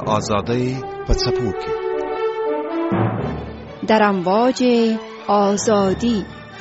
آزادی په څپو کې در امواج آزادی.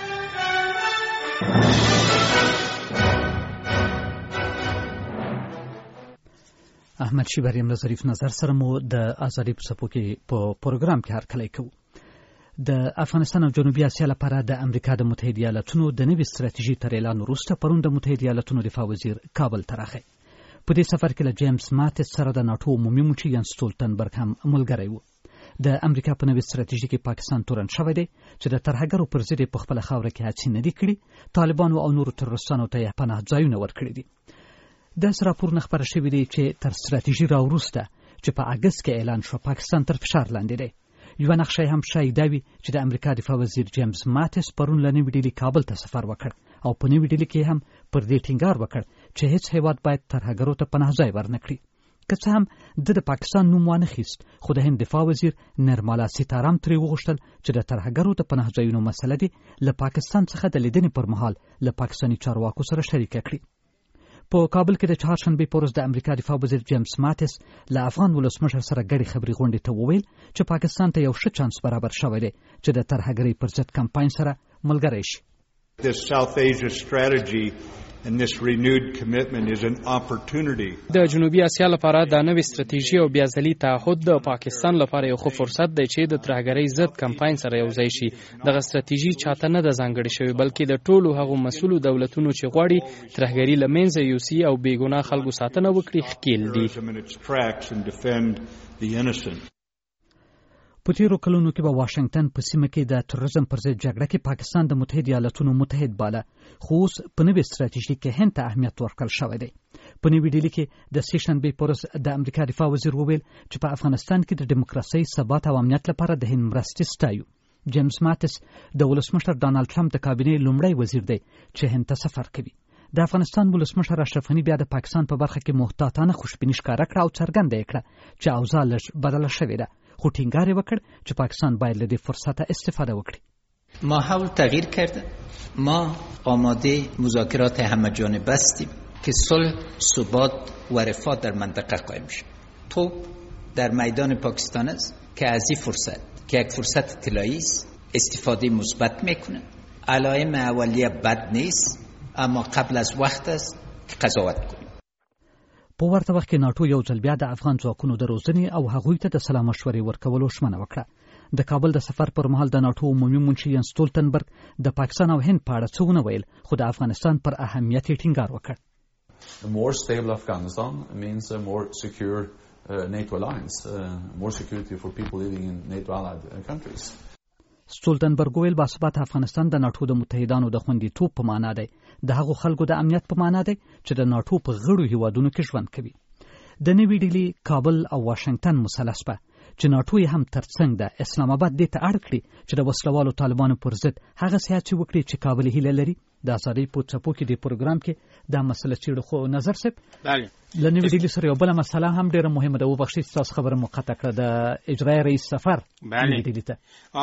احمد شیبر یم له ظریف نظر سره مو د آزادی په څپو کې په پروګرام کې هرکلی کوو. د افغانستان او جنوبي اسیا لپاره د امریکا د متحده ایالاتونو د نوې ستراتیژي تر اعلان وروسته پرون د متحده ایالاتونو دفاع وزیر کابل ته راغی. په دې سفر کې له جیمز ماتس سره د ناټو عمومي مشر ینس سټولټنبرګ هم ملګری و. د امریکا په نوې ستراتیژي کې پاکستان تورن شوی دی چې د ترهګرو پر ضد په خپل خاوره کې هڅې نه دي کړې، طالبانو او نورو تروریستانو ته یې پناه ځایونه ورکړي دي. داسې راپورونه خپاره شوي دي چې تر ستراتیژي راوروسته چې په اګست کې اعلان شو پاکستان تر فشار لاندې دی. یوه نقشه هم ښایي دا وي چې د امریکا دفاع وزیر جیمز ماتس پرون له نوې ډیلي کابل ته سفر وکړ او په نوې ډیلي کې هم پر دې ټینګار وکړ چې هیڅ هیواد باید ترهګرو ته پناه ځای ورنه کړي. که څه هم د پاکستان نوم وانه خیست، خو د هند دفاع وزیر نرمالا سیتارام ترې وغوښتل چې د ترهګرو د پناه ځایونو مسله دې له پاکستان څخه د لیدنې پر مهال له پاکستاني چارواکو سره شریکه کړي. په کابل کې د چهارشنبې په ورځ د امریکا دفاع وزیر جیمز ماتس له افغان ولسمشر سره ګډې خبرې غونډې ته وویل چې پاکستان ته یو ښه چانس برابر شوی دی چې د ترهګرۍ پر ضد کمپاین سره ملګری شي. This South Asia strategy and this renewed commitment is an opportunity. د جنوبي اسیا لپاره د نوې ستراتیژي او بیا ځلي تعهد د پاکستان لپاره یو ښه فرصت دی چې د ترهګرۍ ضد کمپاین سره یو ځای شي. دغه ستراتیژي چاته نه ده ځانګړې شوې، بلکې د ټولو هغو مسؤلو دولتونو چې غواړي ترهګري له منځه یوسي او بېګناه خلکو ساتنه وکړي ښکېل دي. په تیرو کلونو کې به واشنگټن په سیمه کې د تروریزم پر ضد جګړه کې پاکستان د متحده ایالاتونو متحد باله، خو اوس په نوې ستراتیژي کې هند ته اهمیت ورکړل شوی دی. په نوې ډیلي کې د سېشنبې په ورځ د امریکا دفاع وزیر وویل چې په افغانستان کې د ډیموکراسۍ، ثبات او امنیت لپاره د هند مرستې ستایو. جیمز ماتس د ولسمشر ډانلډ ټرمپ د کابینې لومړی وزیر دی چې هند ته سفر کوي. د افغانستان ولسمشر اشرف غني بیا د پاکستان په برخه کې محتاطانه خوشبیني ښکاره کړه او څرګنده یې کړه چې اوضاع لږ بدله شوې ده، خو ټینګار یې وکړ چې پاکستان باید له دې فرصته استفاده وکړي. ماحول تغییر کرده. ما آماده مذاکرات همه جانبه هستیم که صلح، ثبات و رفاه در منطقه قائم شد. توپ در میدان پاکستان است که از این فرصت که یک فرصت طلایی است استفاده مثبت میکنه. علائم اولیه بد نیست، اما قبل از وقت است که قضاوت کنیم. په ورته وخت کې ناټو یو ځل بیا د افغان ځواکونو د روزنې او هغوی ته د سلا مشورې ورکولو ژمنه وکړه. د کابل د سفر پر مهال د ناټو عمومي منشي ینس سټولټنبرګ د پاکستان او هند په اړه څه ونه ویل، خو د افغانستان پر اهمیت یې ټینګار وکړ. A more stable Afghanistan means a more secure NATO alliance, more security for people living in NATO allied countries. سټولټنبرګ ویل باثباته افغانستان د ناټو د متحدانو د خوندیتوب په معنا دی، د هغو خلکو د امنیت په معنا دی چې د ناټو په غړو هیوادونو کې ژوند کوي. د نوې ډیلي، کابل او واشنگټن مثلث به چې ناټو یې هم ترڅنګ ده اسلام آباد دې ته اړ کړي چې د وسلوالو طالبانو پر ضد هغه هڅې وکړي چې کابل هیله لري. د آزادۍ په څپو کې د پروګرام کې دا مسله چیرې خو نظر صاحب له نوې ډیلي سره یو بله مسله هم ډیره مهمه ده. وبخښئ چې تاسو خبره مقطع کړه. د اجرای رئیس سفر نوې ډیلي ته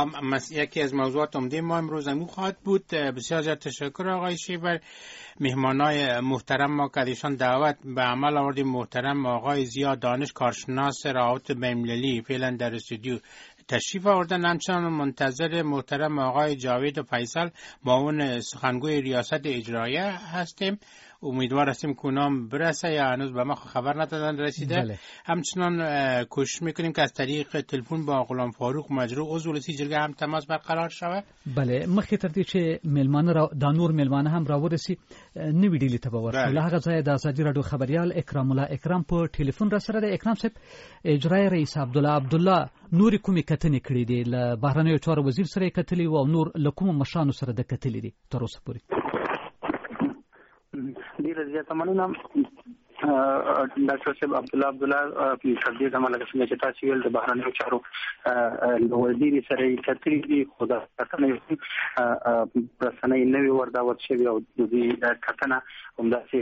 یکی از موضوعات عمده ما امروز همون خواهد بود. بسیار زیاد تشکر آقای شیبر. مهمانای محترم ما که ایشان دعوت به عمل آوردیم، محترم آقای زیا دانش کارشناس روابط بین‌المللی فعلا در استودیو تشریف آوردن. همچنان منتظر محترم آقای جاوید فیصل معاون سخنگوی ریاست اجرایه هستیم. امیدوار هستیم که اونام برسه یا هنوز به ما خبر ندادن رسیده. همچنان کوشش میکنیم که از طریق تلفن با غلام فاروق مجروح عضو لسی جرګه هم تماس برقرار شوه. بله، مخکې تر دې چې میلمانه د نور میلمانه هم راورسي نوې ډیلي ته به ورشو. له هغه ځایه د ازادي راډیو خبریال اکرام الله اکرام په ټلیفون را سره دی. اکرام صاحب، اجرای رئیس عبدالله نورې کومې کتنې کړې دي؟ له بهرنیو چارو وزیر سره یې کتلي او نور له کومو مشرانو سره د کتلي دي تر اوسه پورې؟ ډیره زیاته مننه ډاکټر صاحب عبدالله تدې د عمل څنګه چې تاسو ویل د بهرنیو چارو وزیر سره یې کتلي دي، خو دا کتنه پرسنۍ نوې ورداوت شوی او د کتنه همداسې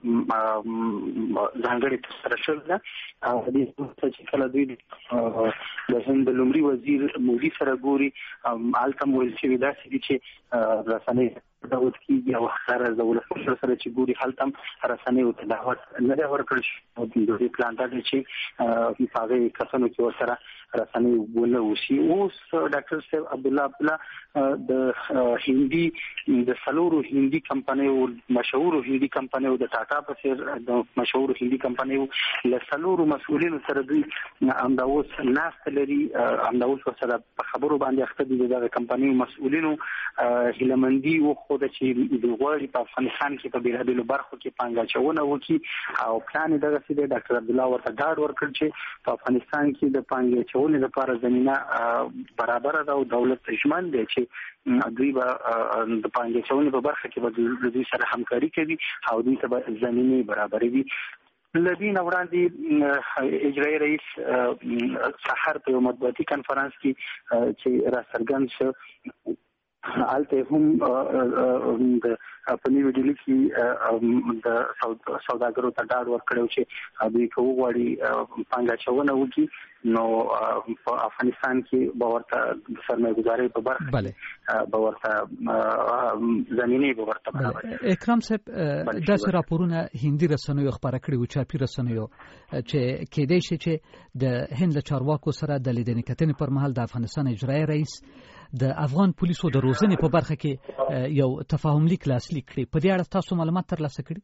ځانګړې ترسره شوې ده. او د دې چې کله دوی د هند لومړي وزیر مودي سره ګوري هلته هم ویل شوي داسې دي چې رسنۍ داوود کیږي او سره د ولسمشر سره چې ګوري حالتم رسنۍ او دعوت نه دا ورکړل شو د دې پلان ته چې هغه کسانو چې ورسره رسنۍ وبوله وشي. اوس ډاکټر صاحب عبد الله د هندي د سلورو هندي کمپنیو مشهور هندي کمپنیو د ټاټا په څیر د مشهور هندي کمپنیو له سلورو مسؤلینو سره دوی امداوس ناست لري. امداوس سره په خبرو باندې اخته دي د کمپنیو مسؤلینو هلمندي او خود چې د غوړي په افغانستان کې په بیلابیلو برخو کې پانګاچونه وکړي او پلان دغه سي د ډاکټر عبد الله ورته ډاډ ورکړ چې په افغانستان کې د پانګاچونې لپاره زمينه برابر ده او دولت ژمن دی چې دوی به د پانګاچونې په برخه کې به دوی سره همکاري کوي او دوی ته زمينه برابروي. لدین وړاندې اجرایي رئیس سحر په مطبوعاتي کانفرنس کې چې را څرګند شو البته هم د په نیو ډیلی کې د سوداګرو ته ډاډ ورکړو چې دوی کوغړي پانګاچونه وکړي نو په افغانستان کې باورته سرمایه‌ګذاري په برخه کې باورته زمينه باورته برابر. اکرام صاحب داسې راپورونه هندي رسنیو خبره کړي او چاپی رسنیو چې کېدای شي چې د هند له چارواکو سره د لیدنې کتنې پر مهال د افغانستان اجرایي رئیس د افغان پولیسو د روزنې په برخه کې یو تفاهم لیک لاسلیک کړي. په دې اړه تاسو معلومات ترلاسه کړي؟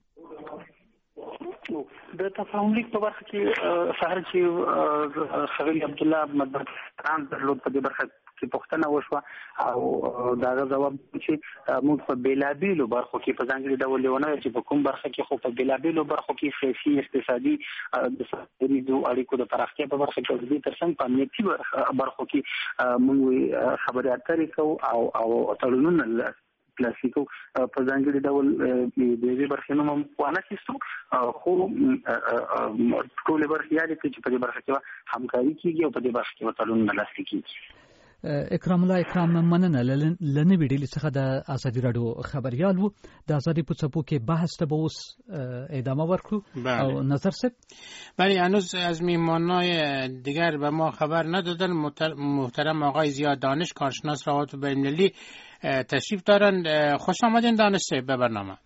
د تفاهم لیک په برخه کې سحر چې خلیل عبد الله مدبران درلود په دې برخه کې پوښتنه وشوه او دا جواب چې موږ په بیلابیلو برخو کې په ځانګړي ډول ونه چې په کوم برخه کې خو په بیلابیلو برخو کې سیاسي اقتصادي د سوداګریزو اړیکو د پراختیا په برخه کې د دې ترڅنګ په امنیتي برخو کې موږ خبرې اترې کوو او تړونونه کلاسیکو په ځانګړي ډول د دې برخې نوم وانه کیستو خو ټول برخې یادې چې په دې برخه کې همکاري کیږي او په دې برخه کې تړونونه لاسلیک کیږي. اکرام الله اکرام مننه لنه ویډیو څخه د ازادي رادیو خبريال وو د ازادي په څپو کې بحث ته به اوس ادامه ورکړو او نظر صاحب ولی هنوز از میهمانای دیگر به ما خبر ندادن. محترم آقای زیا دانش کارشناس روابط بین‌المللی تشریف دارن. خوش آمدین دانش صاحب به برنامه.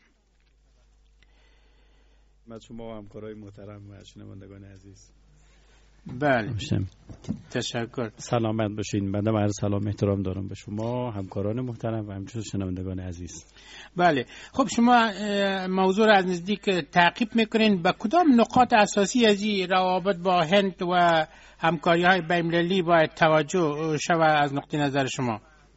من شما و همکارای محترم و شنوندگان عزیز. بله تشکر. سلامت باشین. بنده عرض سلام احترام دارم به شما همکاران محترم و همچنین شنوندگان عزیز. بله خب شما موضوع را از نزدیک تعقیب میکنین. به کدام نقاط اساسی از این روابط با هند و همکاری های بین‌المللی باید توجه شود از نقطه نظر شما؟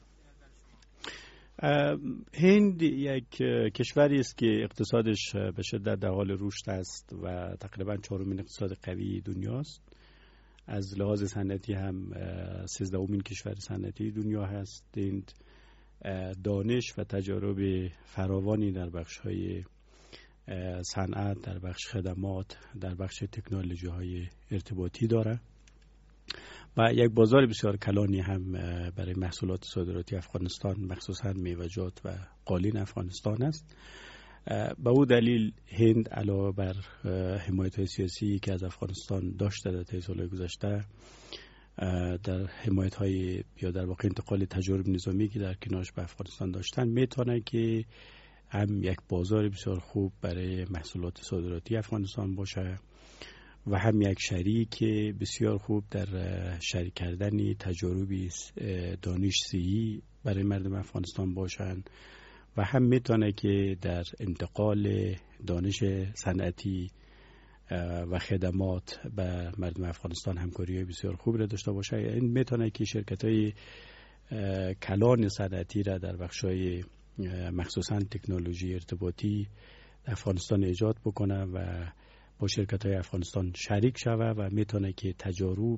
هند یک کشوری است که اقتصادش به شدت در حال رشد است و تقریبا چهارمین اقتصاد قوی دنیاست. از لحاظ صنعتی هم 13مین کشور صنعتی دنیا هست. هند دانش و تجارب فراوانی در بخش‌های صنعت، در بخش خدمات، در بخش تکنولوژی‌های ارتباطی دارد و یک بازار بسیار کلانی هم برای محصولات صادراتی افغانستان مخصوصاً میوه‌جات و قالین افغانستان است. به او دلیل هند علاوه بر حمایت‌های سیاسی که از افغانستان داشته در طی سال‌های گذشته در حمایت‌های یا در واقع انتقال تجارب نظامی که در کنارش به افغانستان داشتن میتونه که هم یک بازار بسیار خوب برای محصولات صادراتی افغانستان باشه و هم یک شریک بسیار خوب در شریک کردن تجاربی دانش‌سیایی برای مردم افغانستان باشند و هم میتونه که در انتقال دانش صنعتی و خدمات به مردم افغانستان همکاری بسیار خوب را داشته باشه. این میتونه که شرکت‌های کلان صنعتی را در بخش‌های مخصوصاً تکنولوژی ارتباطی افغانستان ایجاد بکنه و با شرکت‌های افغانستان شریک شوه و میتونه که تجارب،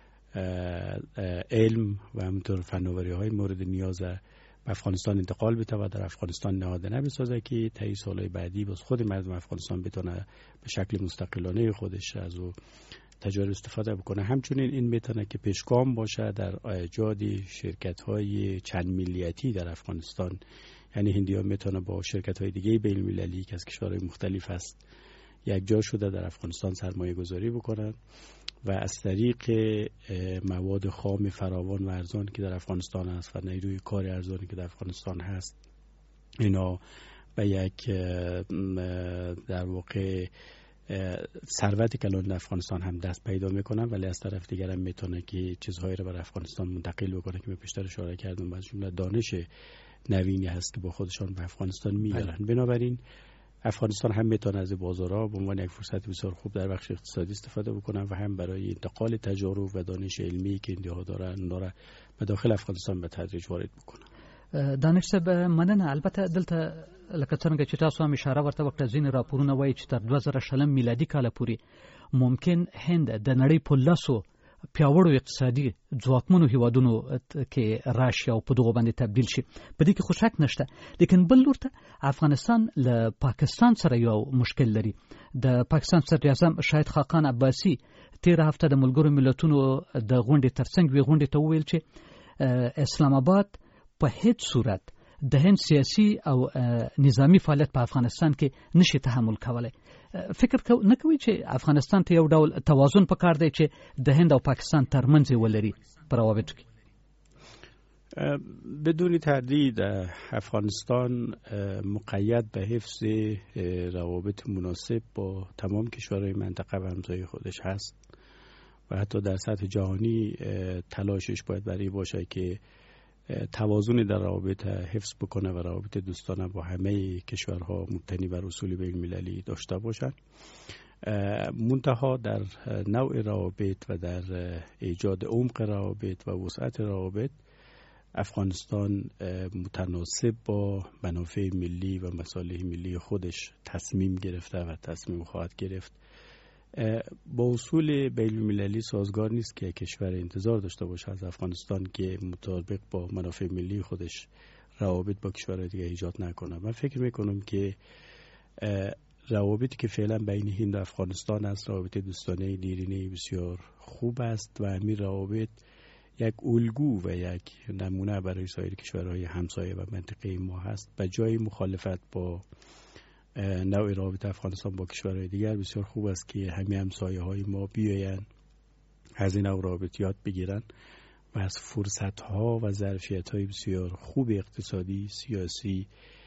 علم و همینطور فناوری‌های مورد نیاز به افغانستان انتقال بده و در افغانستان نهادینه بسازه که طی سالهای بعدی باز خود مردم افغانستان بتونه به شکل مستقلانه خودش از او تجارب استفاده بکنه. همچنین این میتونه که پیشگام باشه در ایجاد شرکت‌های چند ملیتی در افغانستان. یعنی هندی‌ها میتونه با شرکت‌های دیگه بین‌المللی که از کشورهای مختلف است یک جا شده در افغانستان سرمایه گذاری بکنند و از طریق مواد خام فراوان و ارزان که در افغانستان هست و نیروی کار ارزانی که در افغانستان هست اینا و یک در واقع ثروتی که الان افغانستان هم دست پیدا میکنن، ولی از طرف دیگر هم میتونه که چیزهایی رو بر افغانستان منتقل بکنه که من پیشتر اشاره کردم، از جمله دانش نوینی هست که با خودشان به افغانستان میارن. بنابراین افغانستان هم میتونه از بازارها به عنوان یک فرصت بسیار خوب در بخش اقتصادی استفاده بکنه و هم برای انتقال تجارب و دانش علمی که ایندیا دارن اونا را به داخل افغانستان به تدریج وارد بکنه. دانش صاحب مننه. البته دلته لکه څنګه چې تاسو هم اشاره ورته وکړه ځینې راپورونه وایي چې تر 2000 میلادي کال پورې ممکن هند د نړۍ په لاسو پیاوړو اقتصادي ځواکمنو هیوادونو کې راشي او په دغه باندې تبدیل شي. په دې کې خو شک نشته، لیکن بل لورته افغانستان له پاکستان سره یو مشکل لري. د پاکستان صدر اعظم شاهد خاقان عباسي تیر هفته د ملګرو ملتونو د غونډې ترڅنګ وی غونډې ته وویل چې اسلام آباد په هیڅ صورت د هند سیاسي او نظامی فعالیت په افغانستان کې نشي تحمل کولای. فکر نه کوي چې افغانستان ته یو ډول توازن پکار دی چې د هند او پاکستان ترمنځ ولري په روابطو کې؟ بدون تردید افغانستان مقید به حفظ روابط مناسب با تمام کشورهای منطقه و همسایه خودش هست و حتی در سطح جهانی تلاشش باید برای باشه که توازن در روابط حفظ بکنه و روابط دوستانه با همه کشورها مبتنی بر اصول بین‌المللی داشته باشند. منتها در نوع روابط و در ایجاد عمق روابط و وسعت روابط افغانستان متناسب با منافع ملی و مصالح ملی خودش تصمیم گرفته و تصمیم خواهد گرفت. با اصول بین‌المللی سازگار نیست که کشور انتظار داشته باشه از افغانستان که مطابق با منافع ملی خودش روابط با کشورهای دیگه ایجاد نکنه. من فکر میکنم که روابطی که فعلا بین هند و افغانستان است روابط دوستانه دیرینه بسیار خوب است و همین روابط یک الگو و یک نمونه برای سایر کشورهای همسایه و منطقه ما هست. به جای مخالفت با نوع روابط افغانستان با کشورهای دیگر بسیار خوب است که همه همسایه های ما بیاین از این نوع روابط یاد بگیرن و از فرصت ها و ظرفیت های بسیار خوب اقتصادی، سیاسی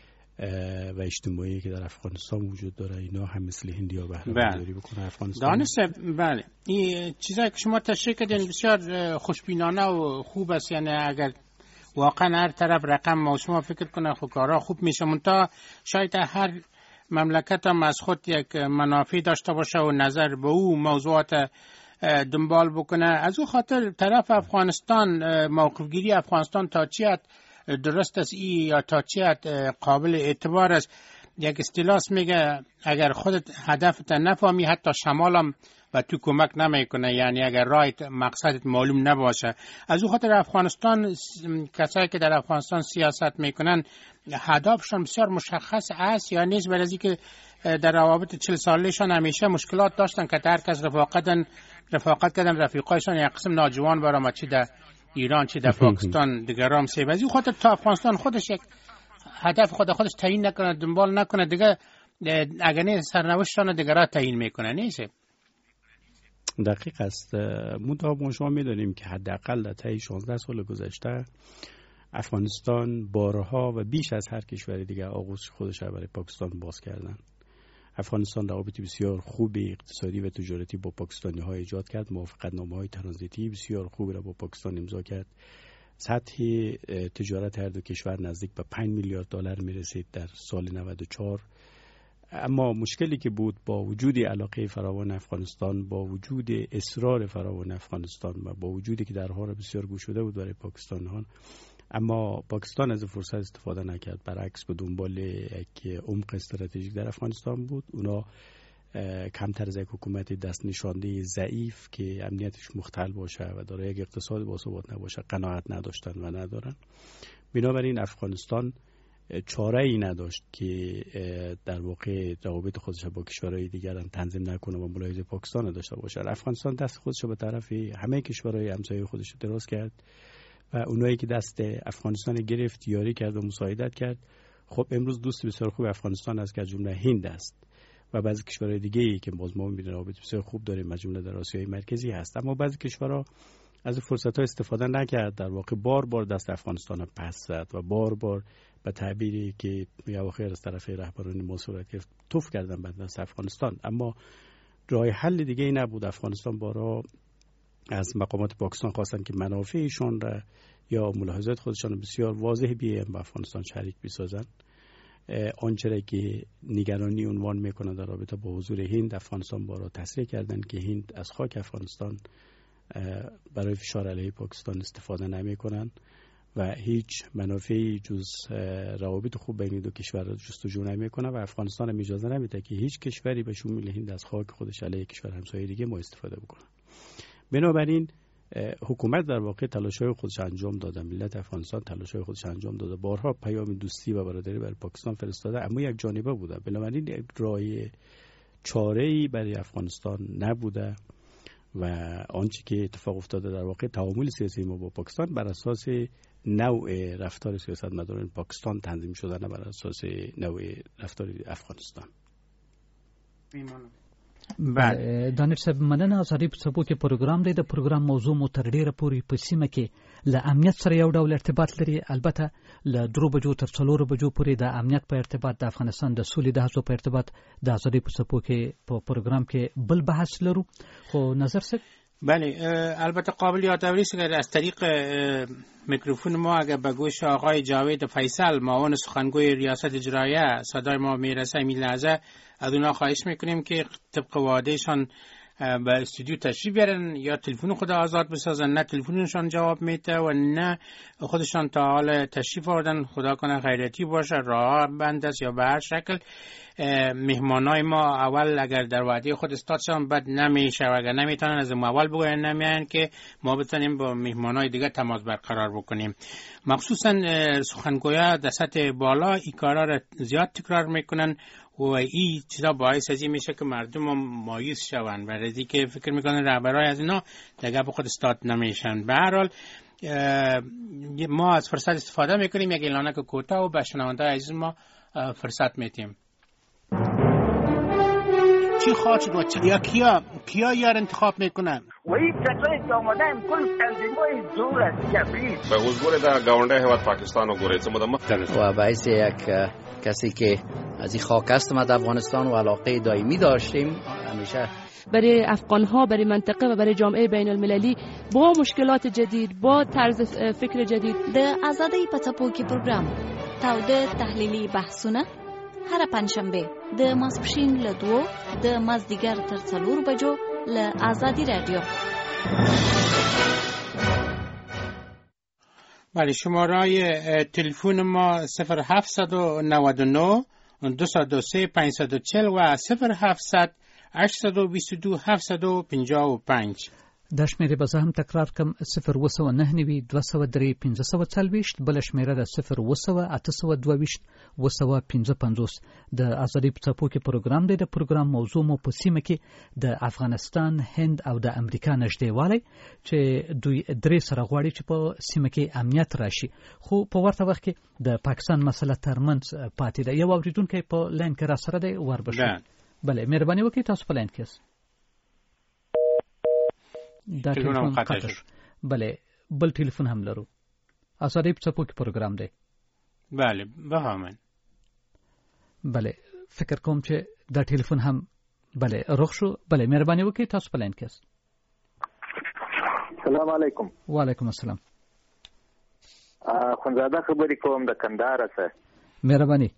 و اجتماعی که در افغانستان وجود داره اینا هم مثل هندیا بهره برداری بکنه. افغانستان دانش بله این چیزایی که شما تشریح کردین بسیار خوشبینانه و خوب است. یعنی اگر واقعا هر طرف رقم موسوم فکر کنه خب کارا خوب میشه، منتها شاید هر مملکت هم از خود یک منافع داشته باشه و نظر به او موضوعات دنبال بکنه. از او خاطر طرف افغانستان موقفگیری افغانستان تا چی حد درست است یا تا چی حد قابل اعتبار است. یک اصطلاح میگه اگر خودت هدفت نفهمی حتی شمال هم و تو کمک نمیکنه، یعنی اگر راه مقصدت معلوم نباشه. از او خاطر افغانستان کسایی که در افغانستان سیاست میکنن هدفشون بسیار مشخص است یا نیست، برای که در روابط 40 سالهشان همیشه مشکلات داشتن که هر کس رفاقت کردن رفیقایشان یک قسم ناجوان برآمد، چی در ایران چی در پاکستان دیگرام سی. از او خاطر تا افغانستان خودش یک هدف خودش تعیین نکنه، دنبال نکنه، دیگه اگر نه سرنوشتشان دیگرها تعیین میکنه. نیست؟ دقیق است. منتها ما شما میدونیم که حداقل در طی 16 سال گذشته افغانستان بارها و بیش از هر کشور دیگه آغوش خودش را برای پاکستان باز کردن. افغانستان روابط بسیار خوب اقتصادی و تجارتی با پاکستانی ها ایجاد کرد، موافقتنامه های ترانزیتی بسیار خوبی را با پاکستان امضا کرد. سطح تجارت هر دو کشور نزدیک به 5 میلیارد دلار میرسید در سال 94. اما مشکلی که بود با وجود علاقه فراوان افغانستان، با وجود اصرار فراوان افغانستان و با وجودی که درها را بسیار گشوده بود برای پاکستانیان، اما پاکستان از فرصت استفاده نکرد، برعکس به دنبال یک عمق استراتژیک در افغانستان بود. اونا کمتر از یک حکومت دست نشانده ضعیف که امنیتش مختل باشه و داره یک اقتصاد باثبات نباشه قناعت نداشتن و ندارن. بنابراین افغانستان چاره ای نداشت که در واقع روابط خودش با کشورهای دیگر هم تنظیم نکنه و ملاحظه پاکستان داشته باشه. افغانستان دست خودش به طرف همه کشورهای همسایه خودش دراز کرد و اونایی که دست افغانستان گرفت یاری کرد و مساعدت کرد. خب امروز دوست بسیار خوب افغانستان است که از جمله هند است و بعضی کشورهای دیگه ای که باز ما می‌بینیم روابط بسیار خوب داریم، از جمله در آسیای مرکزی هست. اما بعضی کشورها از این فرصت‌ها استفاده نکرد، در واقع بار بار دست افغانستان پس زد و بار بار به تعبیری که یا خیر از طرف رهبران ما صورت گرفت توف کردن به دست افغانستان. اما راه حل دیگه ای نبود. افغانستان بارها از مقامات پاکستان خواستن که منافعشان را یا ملاحظات خودشان بسیار واضح به افغانستان شریک بسازند. آنچه که نگرانی عنوان میکنند در رابطه با حضور هند، افغانستان بارها تصریح کردند که هند از خاک افغانستان برای فشار علیه پاکستان استفاده نمی کنند و هیچ منافعی جز روابط خوب بین دو کشور را جستجو نمی کنند و افغانستان هم اجازه نمیده که هیچ کشوری به شمول هند از خاک خودش علیه کشور همسایه دیگه ما استفاده بکنه. بنابراین حکومت در واقع تلاش‌های خودش انجام داده، ملت افغانستان تلاش‌های خودش انجام داده، بارها پیام دوستی و برادری برای پاکستان فرستاده، اما یک جانبه بوده. بنابراین راه چاره‌ای برای افغانستان نبوده و آنچه که اتفاق افتاده در واقع تعامل سیاسی ما با پاکستان بر اساس نوع رفتار سیاستمداران پاکستان تنظیم شده، نه بر اساس نوع رفتار افغانستان. دانش صاحب مننه. ازادي په سبو کې پروګرام دی. د پروګرام موضوع مو تر ډیره پورې په سیمه کې له امنیت سره یو ډول ارتباط لري. البته له 3 بجو تر 4 بجو پورې د امنیت په ارتباط، د افغانستان د سولې د هڅو په ارتباط د ازادي په سبو کې په پروګرام کې بل بحث لرو. خو نظر څه؟ بله، البته قابل یادآوری است که از طریق میکروفون ما اگر به گوش آقای جاوید فیصل معاون سخنگوی ریاست اجراییه صدای ما میرسه این لحظه، از اونا خواهش میکنیم که طبق وعدهشان به استودیو تشریف بیارن یا تلفن خود آزاد بسازن. نه تلفنشان جواب میده و نه خودشان تا حال تشریف آوردن. خدا کنه خیریتی باشه، راه بند است یا به هر شکل. مهمانای ما اول اگر در وعده خود استادشان بد نمیشه و اگر نمیتونن از اول بگوین نمیان که ما بتونیم با مهمانای دیگه تماس برقرار بکنیم. مخصوصا سخنگویا در سطح بالا این کارا را زیاد تکرار میکنن و این چیزا باعث از این میشه که مردم مایوس شون و رزی که فکر میکنن رهبرای از اینا دیگه به خود استاد نمیشن. به هر حال ما از فرصت استفاده میکنیم، یک اعلانه که کوتاه و به شنونده عزیز ما فرصت میدیم. چی خواهد شد و یا کیا یار انتخاب میکنن؟ و این کسایی که آمدن کل تنظیمای دور از جبری به حضور در گاونده هیواد پاکستان و گوریت و باعث یک کسی که از این خاک است ما در افغانستان و علاقه دائمی داشتیم همیشه برای افغان‌ها، برای منطقه و برای جامعه بین المللی با مشکلات جدید، با طرز فکر جدید. د آزادۍ په څپو کې پروګرام تاوده تحلیلي بحثونه هر پنځشنبه د ماسپښین له 2 د مازدیګر تر 4 بجو له آزادی رادیو. بله، شماره تلفن ما 0799 203 540 و 0700 822 755. دا شمیره به زه هم تکرار کم 029 203 540 بل شمیره ده 0 822 255. د ازادي په څپو کې پروګرام دی. د پروګرام موضوع مو په سیمه کې د افغانستان، هند او د امریکا نږدېوالی چې دوی درې سره غواړي چې په سیمه کې امنیت راشي، خو په ورته وخت کې د پاکستان مسله ترمنځ پاتې ده. یو اوریدونکی په لاین کې را سره دی، وربشو. بله، مهرباني وکړئ تاسو په لاین کې یاست. دا ټلیفون قطع شو. بله، بل ټلیفون هم لرو. ازادي په څپو کې پروګرام دی. بله، بفهمن. بله، فکر کوم چې دا ټلیفون هم بله رخ شو. بله، مهرباني وکړئ تاسو په لاین کې یاست. السلام علیکم. وعلیکم السلام. خونزاده خبرې کوم د کندهار څخه. مهرباني.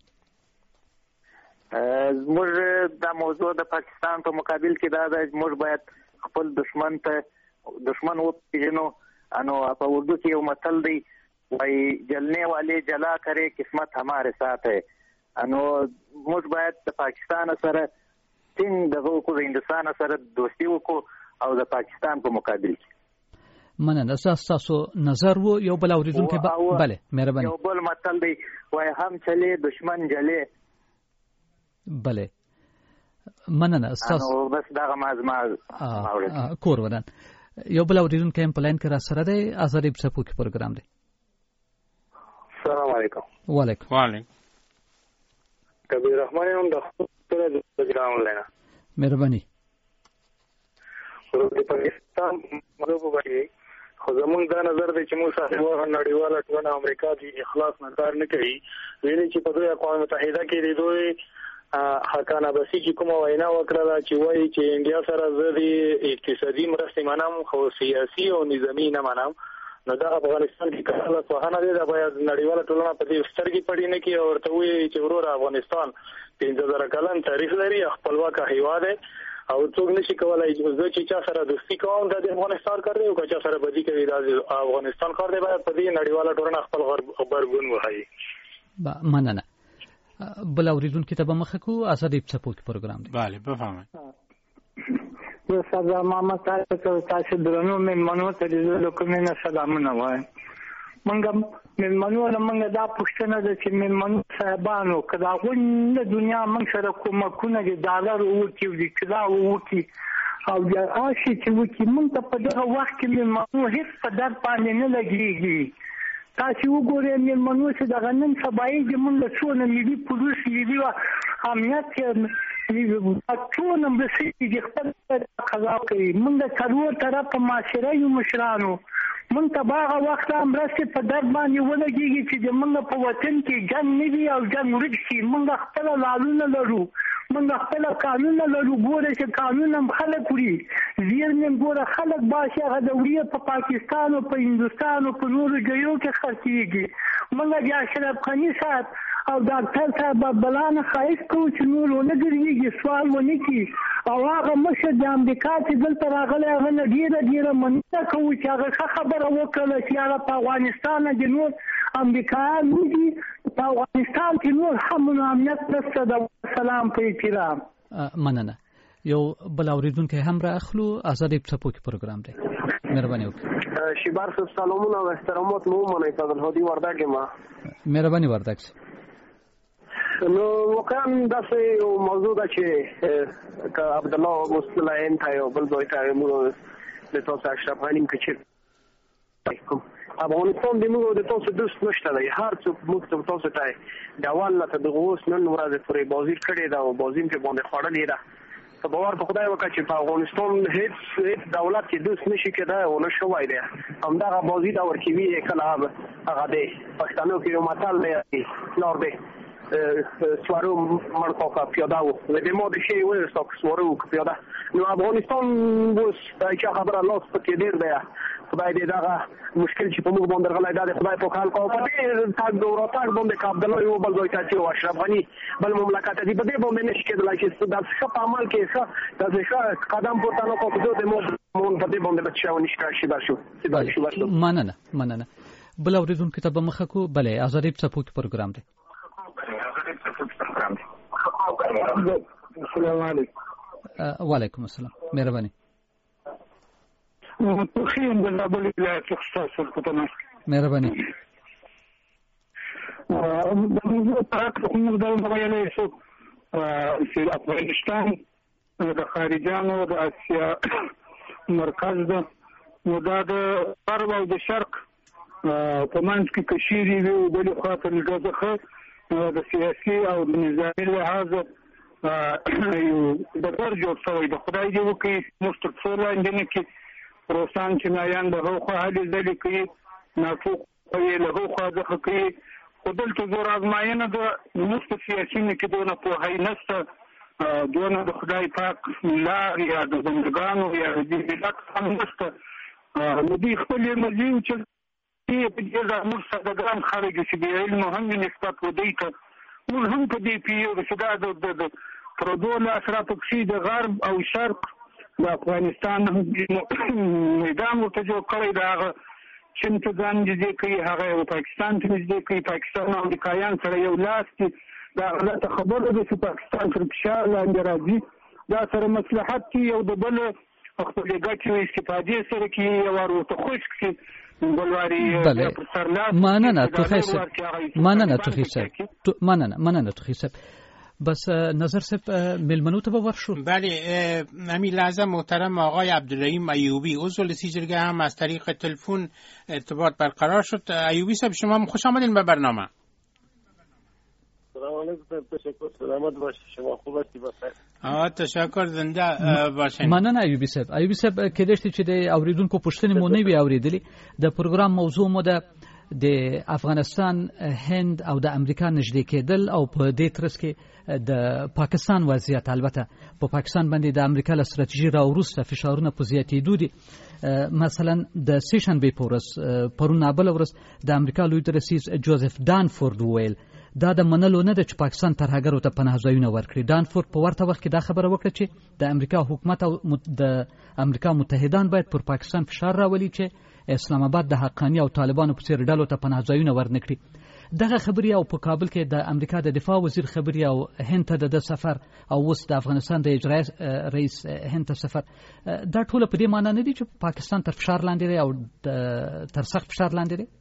موږ دا موضوع د پاکستان په مقابل کې دا د موږ باید خپل دشمن وپیژنو. انو په اردو کې یو مثل دی، وای جلنے والے جلا کرے قسمت ہمارے ساتھ ہے. انو موږ باید د پاکستان سره څنګه دغه کو د هندستان سره دوستي وکړو او د پاکستان په مقابل کې. مننه. تاسو نظر وو یو بل اوریدونکو بله مهرباني. یو بل مثل دی، وای هم چلے دشمن جلے. بله، مننه. تاسو بس دغه ما کور ودان. یو بل اوریدونکو هم په لاین کې را سره دی. ازادي په څپو کې پروګرام دی. السلام علیکم. وعلیکم. کبیر رحمان هم د خپل پروګرام لینا. مهرباني. د پاکستان موضوع باندې خو زمونږ دا نظر دی چې موږ سره نړیواله ټولنه امریکا د اخلاص نه کار نه کوي. ویلي چې په دوی اقوام متحده کې د دوی حقانه بسی چې کومه وینا وکړه چې وایي چې انډیا سره زه د اقتصادي مرستې منم خو سیاسي او نظامي نه منم. نو دا افغانستان کې کله څه نه دی دا باید نړیواله ټولنه په دې سترګې پړې نه کوي او ورته وایي چې ورور افغانستان 15000 کلن تاریخ لري، خپلواک هیواد دی او څوک نشي کولای چې چا سره دوستي کوم د افغانستان کار دی او چا سره بدی کوي د افغانستان کار دی. باید په دې نړیواله ټولنه خپل غبرګون وښيي. مننه. بل اوریدونکو ته به مخه کو آزادی څپوکي پروګرام دی. بله بفهمئ. زه ساده محمد تاسو درنو مېلمنو ته د لوکمنه سلامونه وایم. منګه مېلمنو له منګه دا پوښتنه ده چې مېلمنو صاحبانو کدا غونډه دنیا موږ سره کومکونه د ډالر ورکی او د کدا ورکی او بیا آشي چې وکی موږ ته په دغه وخت کې مېلمنو هیڅ په در باندې نه لګیږي. تاسو وګورئ مېلمنو چې دغه نن سبا یې موږ له څونه ملي پولیس یې امنیت ټول مبسي د خپل قضا کوي. موږ د څلور طرف په معاشره یو مشرانو موږ ته باغه وخت امرسته په در باندې ولګيږي چې موږ په وطن کې جنگ نه وي او جنگ ورک شي. موږ خپل لالونه لرو، موږ خپل قانون لرو. ګوره چې قانون هم خلک وړي زیر نن ګوره خلک باشي هغه دوریه په پاکستان او په هندستان او په نورو ځایو کې خرڅيږي. موږ د اشرف غنی صاحب او ډاکټر صاحب بلانه خایس کوو چې نور ونه ګرځيږي سوال ونه کی او هغه مشه د امریکا چې دلته راغلی هغه ډیره مننه کوو چې هغه خبره وکړه چې هغه په افغانستان کې نور امریکایان دي په افغانستان کې نور هم امنیت نشته. د سلام په احترام. مننه. یو بل اوریدونکو هم را اخلو آزادی څپوکي پروګرام دی. مهرباني وکړئ. شیبار صاحب سلامونه او احترامات مو منئ. فضل هادي وردګ ما. مهرباني وردګ. نو واقعا داسې یو موضوع ده چې عبد الله مصطلحین ته یو بل ځای ته موږ د تاسو اشرف غنی کې افغانستان د موږ د تاسو دوست نشته دی. هر څوک موږ تاسو ته د اول ته د غوس نن ورځ پورې بازی کړی دا او بازی په باندې خړلې ده. په باور په خدای وکړه چې په افغانستان هیڅ دولت کې دوست نشي کېدای او نه شوای دی. همدغه بازی دا ورکوي کله هغه دی پښتنو کې یو متل دی لار دی سوارو مرکوکا پیاده و د ما د شی و استاک سوارو پیاده. نو افغانستان اوس دا چې خبره لاس پکې ډیر دی. خدای دې دا مشکل چې په موږ باندې غلای دا خدای په حال کوو. په دې تاګ دورا تاګ باندې عبد الله یو بل ځای ته او اشرف غنی بل مملکت دې په دې باندې نشي کېدلای چې دا څه په عمل کې څه دا څه قدم پورته نه کوو د مو په دې باندې بچو نشي شي بشو. مننه. بل اوریدونکو ته به مخه کو. بله آزادی څپوکي پروګرام دی. السلام علیکم. وعلیکم السلام. مهرباني. خیم د نابل ولایت څخه سلطنت. مهرباني. د موضوع پاک کوم ډول ویلې شو چې افغانستان د خارجانو د اسیا مرکز ده. نو دا د غرب او د شرق په منځ کې کشيري وي او بل خاطر لږه د سیاسي او د نظامي لحاظ یو د ډېر جوړ شوی د خدای دې وکړي موږ تر څو لاندې نه کې روسان چې نایان د هغو هلې ځلې کوي ناټو یې له هغو خوا څخه کوي خو دلته زور ازماینه ده موږ په سیاسي نه کې دونه پوهی نشته دونه د خدای پاک لار یا د بندګانو یا د ملت هم نشته. نو دوی خپلې مزي چې په دې ځای موږ صدګان خارج چې د علم هم نسبت ودی ته موږ هم په دې پیو چې دا د پردول اثرات کې د غرب او شرق د افغانستان نظام ورته جوړ کړی دا چې ته ځان دې کوي هغه پاکستان ته دې کوي پاکستان او امریکایان سره یو لاس کې دا غلطه خبره ده چې پاکستان تر فشار لاندې راځي دا سره مصلحت کې یو د بل خپل ګټې استفادې سره کې یو ورته خوش کې بله مننه توخی صاحب بس نظر صاحب ملمنو ته ورشو. بله امیر اعظم محترم آقای عبدالرحیم ایوبی عضو لسی جرگه هم از طریق تلفن ارتباط برقرار شد. ایوبی صاحب شما خوش آمدین به برنامه. سلام علیکم. تشکر. سلامت باشید. شما خوب هستی؟ بخیر. تشکر. زنده باشین. مننه ایوبی صاحب کېدای شي چې د اوریدونکو پوښتنې مو نه وي اوریدلې. د پروګرام موضوع مو د افغانستان، هند او د امریکا نږدې کېدل او په دې ترڅ کې د پاکستان وضعیت. البته په پاکستان باندې د امریکا له ستراتیژي راوروسته فشارونه په زیاتېدو دي. مثلا د سیشنبې په ورځ پرون بله ورځ د امریکا لوی درسیز جوزف دانفورد وویل دا د منلو نه ده چې پاکستان ترهګرو ته پناه ځایونه ورکړي. دانفورد په ورته وخت کې دا خبره وکړه چې د امریکا حکومت او د امریکا متحدان باید پر پاکستان فشار راولي چې اسلام آباد د حقانی او طالبانو په څیر ډلو ته پناه ځایونه ورنکړي. دغه خبري او په کابل کې د امریکا د دفاع وزیر خبري او هند ته د سفر او اوس د افغانستان د اجرایي رئیس هند ته سفر، دا ټول په دې معنی نه دي چې پاکستان تر فشار لاندې دی او تر سخت فشار لاندې دی.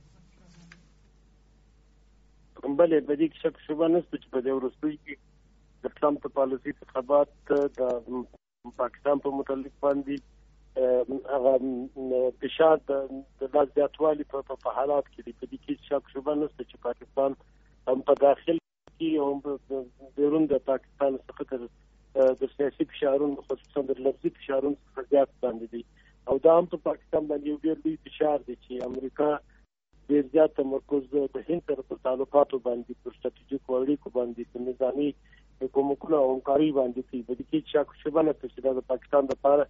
بلې په دې کې شک شوبه نشته چې په دې وروستیو کې د ټرمپ په پالیسي انتخابات د پاکستان په متعلق باندې هغه فشار د لاس زیاتوالي په حالات کې دی. په دې کې شک شوبه نشته چې پاکستان هم په داخل کې او بیرون د پاکستان څخه د سیاسي فشارونو خصوصا د لفظي فشارونو څخه زیات باندې دی او دا هم په پاکستان باندې یو ډېر لوی فشار دی چې امریکا ډېر زیات تمرکز د هند سره په تعلقاتو باندې پر ستراتیژیکو اړیکو باندې په نظامي کومکونو او همکارۍ باندې کوي. په دې کې شک شوبه نشته چې دا د پاکستان لپاره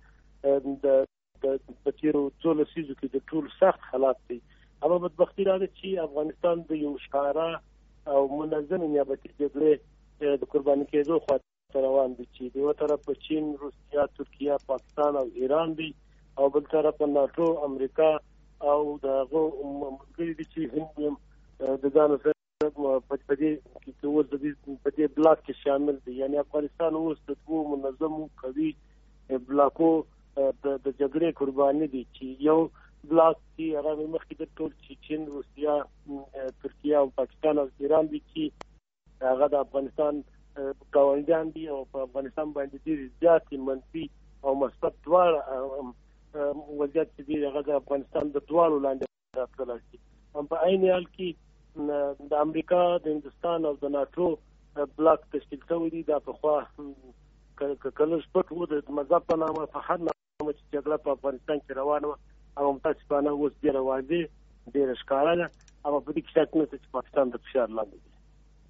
د تیرو څو لسیزو کې د ټول سخت حالات دي. اما بدبختي دا ده چې افغانستان د یو ښکاره او منظم نیابتي جګړې د قرباني کېدو خواته روان دي چې د یو طرف چین، روسیا، ترکیه، پاکستان او ایران دي او بل طرف ناتو، امریکا او دغه ملګري دي چې هند د ځان سره په دې کې اوس د دې بلاک کې شامل دي. یعنی افغانستان اوس د دوه منظمو قوي بلاکو د جګړې قرباني دي چې یو بلاک چې هغه مخکې د ټول چین، روسیا، ترکیه او پاکستان او ایران دي چې هغه د افغانستان ګاونډیان دي او په افغانستان باندې ډېر زیات منفي او مثبت دواړه وضعیت چې دی هغه د افغانستان د دواړو لاندې راتللی شي. په عین حال کې د امریکا، د هندوستان او د ناټو بلاک تشکیل شوی دی. دا پخوا کله شپټ و د مذهب په نامه په هر نامه چې جګړه په افغانستان کې روانه وه او متاسفانه اوس ډېره واضح ډېره ښکاره ده. اما په دې کې شک نشته چې پاکستان د فشار لاندې دی.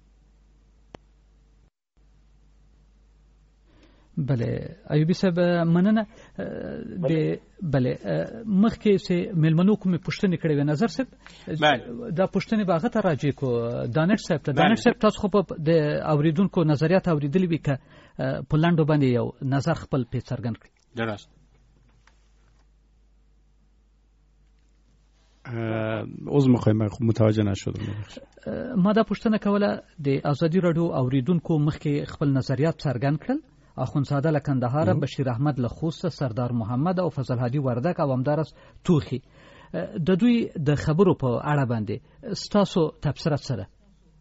بله ایوبی صاحب مننه. بله مخکې چې ملمنو کومې پوښتنې کړې وې نظر صاحب دا پوښتنې به هغه ته راجع کو دانش صاحب ته. دانش صاحب تاسو خو په د اوریدونکو نظریات اوریدلي وي که په لنډو باندې یو نظر خپل پې څرګند کړي. درست. عذر میخوایم متوجه نشدم. ما دا پوښتنه کوله د ازادي راډیو اوریدونکو مخکې خپل نظریات څرګند کړل. اخوندزاده له کندهار، بشیر احمد له خوست، سردار محمد او فضل هادي وردک او همدارس توخي. د دوی د خبرو په اړه باندې ستاسو تبصره څه ده؟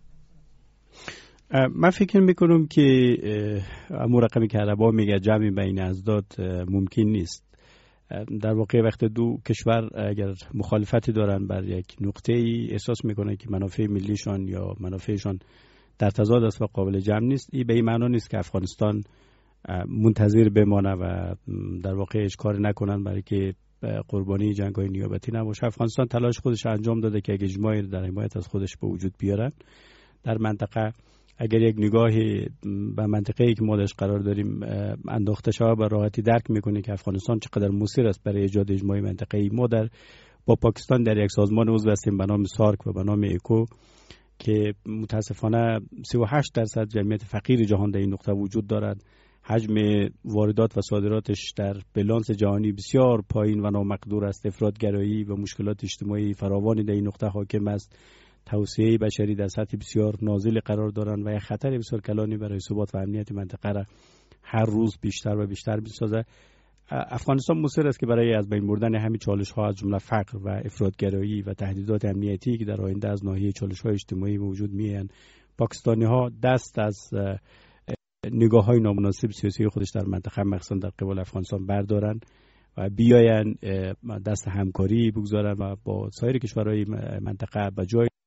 من فکر میکنم که امور رقمی که عربا میگه جمع بین ازداد ممکن نیست. در واقع وقت دو کشور اگر مخالفتی دارن بر یک نقطه ای احساس میکنه که منافع ملیشان یا منافعشان در تضاد است و قابل جمع نیست، این به این معنی نیست که افغانستان منتظر بمانه و در واقع هیچ کاری نکنن برای که قربانی جنگ‌های نیابتی نباشه. افغانستان تلاش خودش انجام داده که اجماعی در حمایت از خودش به وجود بیارن در منطقه. اگر یک نگاهی به منطقه‌ای که ما درش قرار داریم انداخته شود به راحتی درک میکنه که افغانستان چقدر مصر است برای ایجاد اجماعی منطقه‌ای. ما با پاکستان در یک سازمان عضو هستیم به نام سارک و به نام اکو که متاسفانه 38% جمعیت فقیر جهان در این نقطه وجود دارد. حجم واردات و صادراتش در بالانس جهانی بسیار پایین و نامقدور است. افراط‌گرایی و مشکلات اجتماعی فراوانی در این نقطه حاکم است. توسعه بشری در سطح بسیار نازل قرار دارند و یک خطر بسیار کلانی برای ثبات و امنیت منطقه را هر روز بیشتر و بیشتر می‌سازد. افغانستان مصر است که برای از بین بردن همین چالش‌ها از جمله فقر و افراط‌گرایی و تهدیدات امنیتی که در آینده از ناحیه چالش‌های اجتماعی وجود می‌آیند، پاکستانی‌ها دست از نگاه‌های نامناسب سیاسی خودش در منطقه مخصوصاً در قبال افغانستان بردارند و بیاین دست همکاری بگذارند و با سایر کشورهای منطقه به جای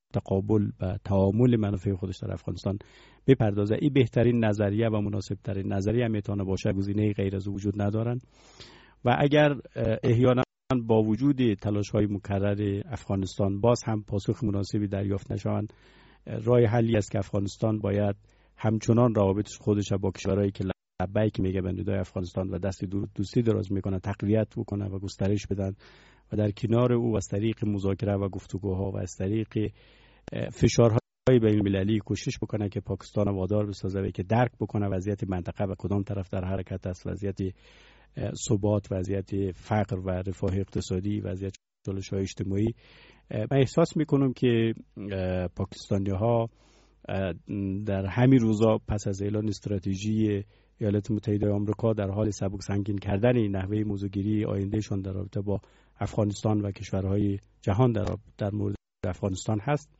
تقابل و تعامل منافع خودش در افغانستان بپردازه. این بهترین نظریه و مناسب ترین نظریه میتونه باشه، گزینه غیر از وجود ندارن. و اگر احیانا با وجود تلاش های مکرر افغانستان باز هم پاسخ مناسبی دریافت نشوند، راه حلی است که افغانستان باید همچنان روابط خودش با کشورهایی که لبیک میگه به ندای افغانستان و دست دوستی دراز میکنه تقویت بکنه و گسترش بدن و در کنار او از طریق مذاکره و گفتگوها و از طریق فشارهای بین المللی کوشش بکنه که پاکستان وادار بسازه که درک بکنه وضعیت منطقه و کدام طرف در حرکت است، وضعیت ثبات، وضعیت فقر و رفاه اقتصادی، وضعیت چالش‌های اجتماعی. من احساس میکنم که پاکستانی‌ها در همین روزا پس از اعلان استراتژی ایالات متحده آمریکا در حال سبک سنگین کردن نحوه موضوعگیری آیندهشان در رابطه با افغانستان و کشورهای جهان در مورد افغانستان هست.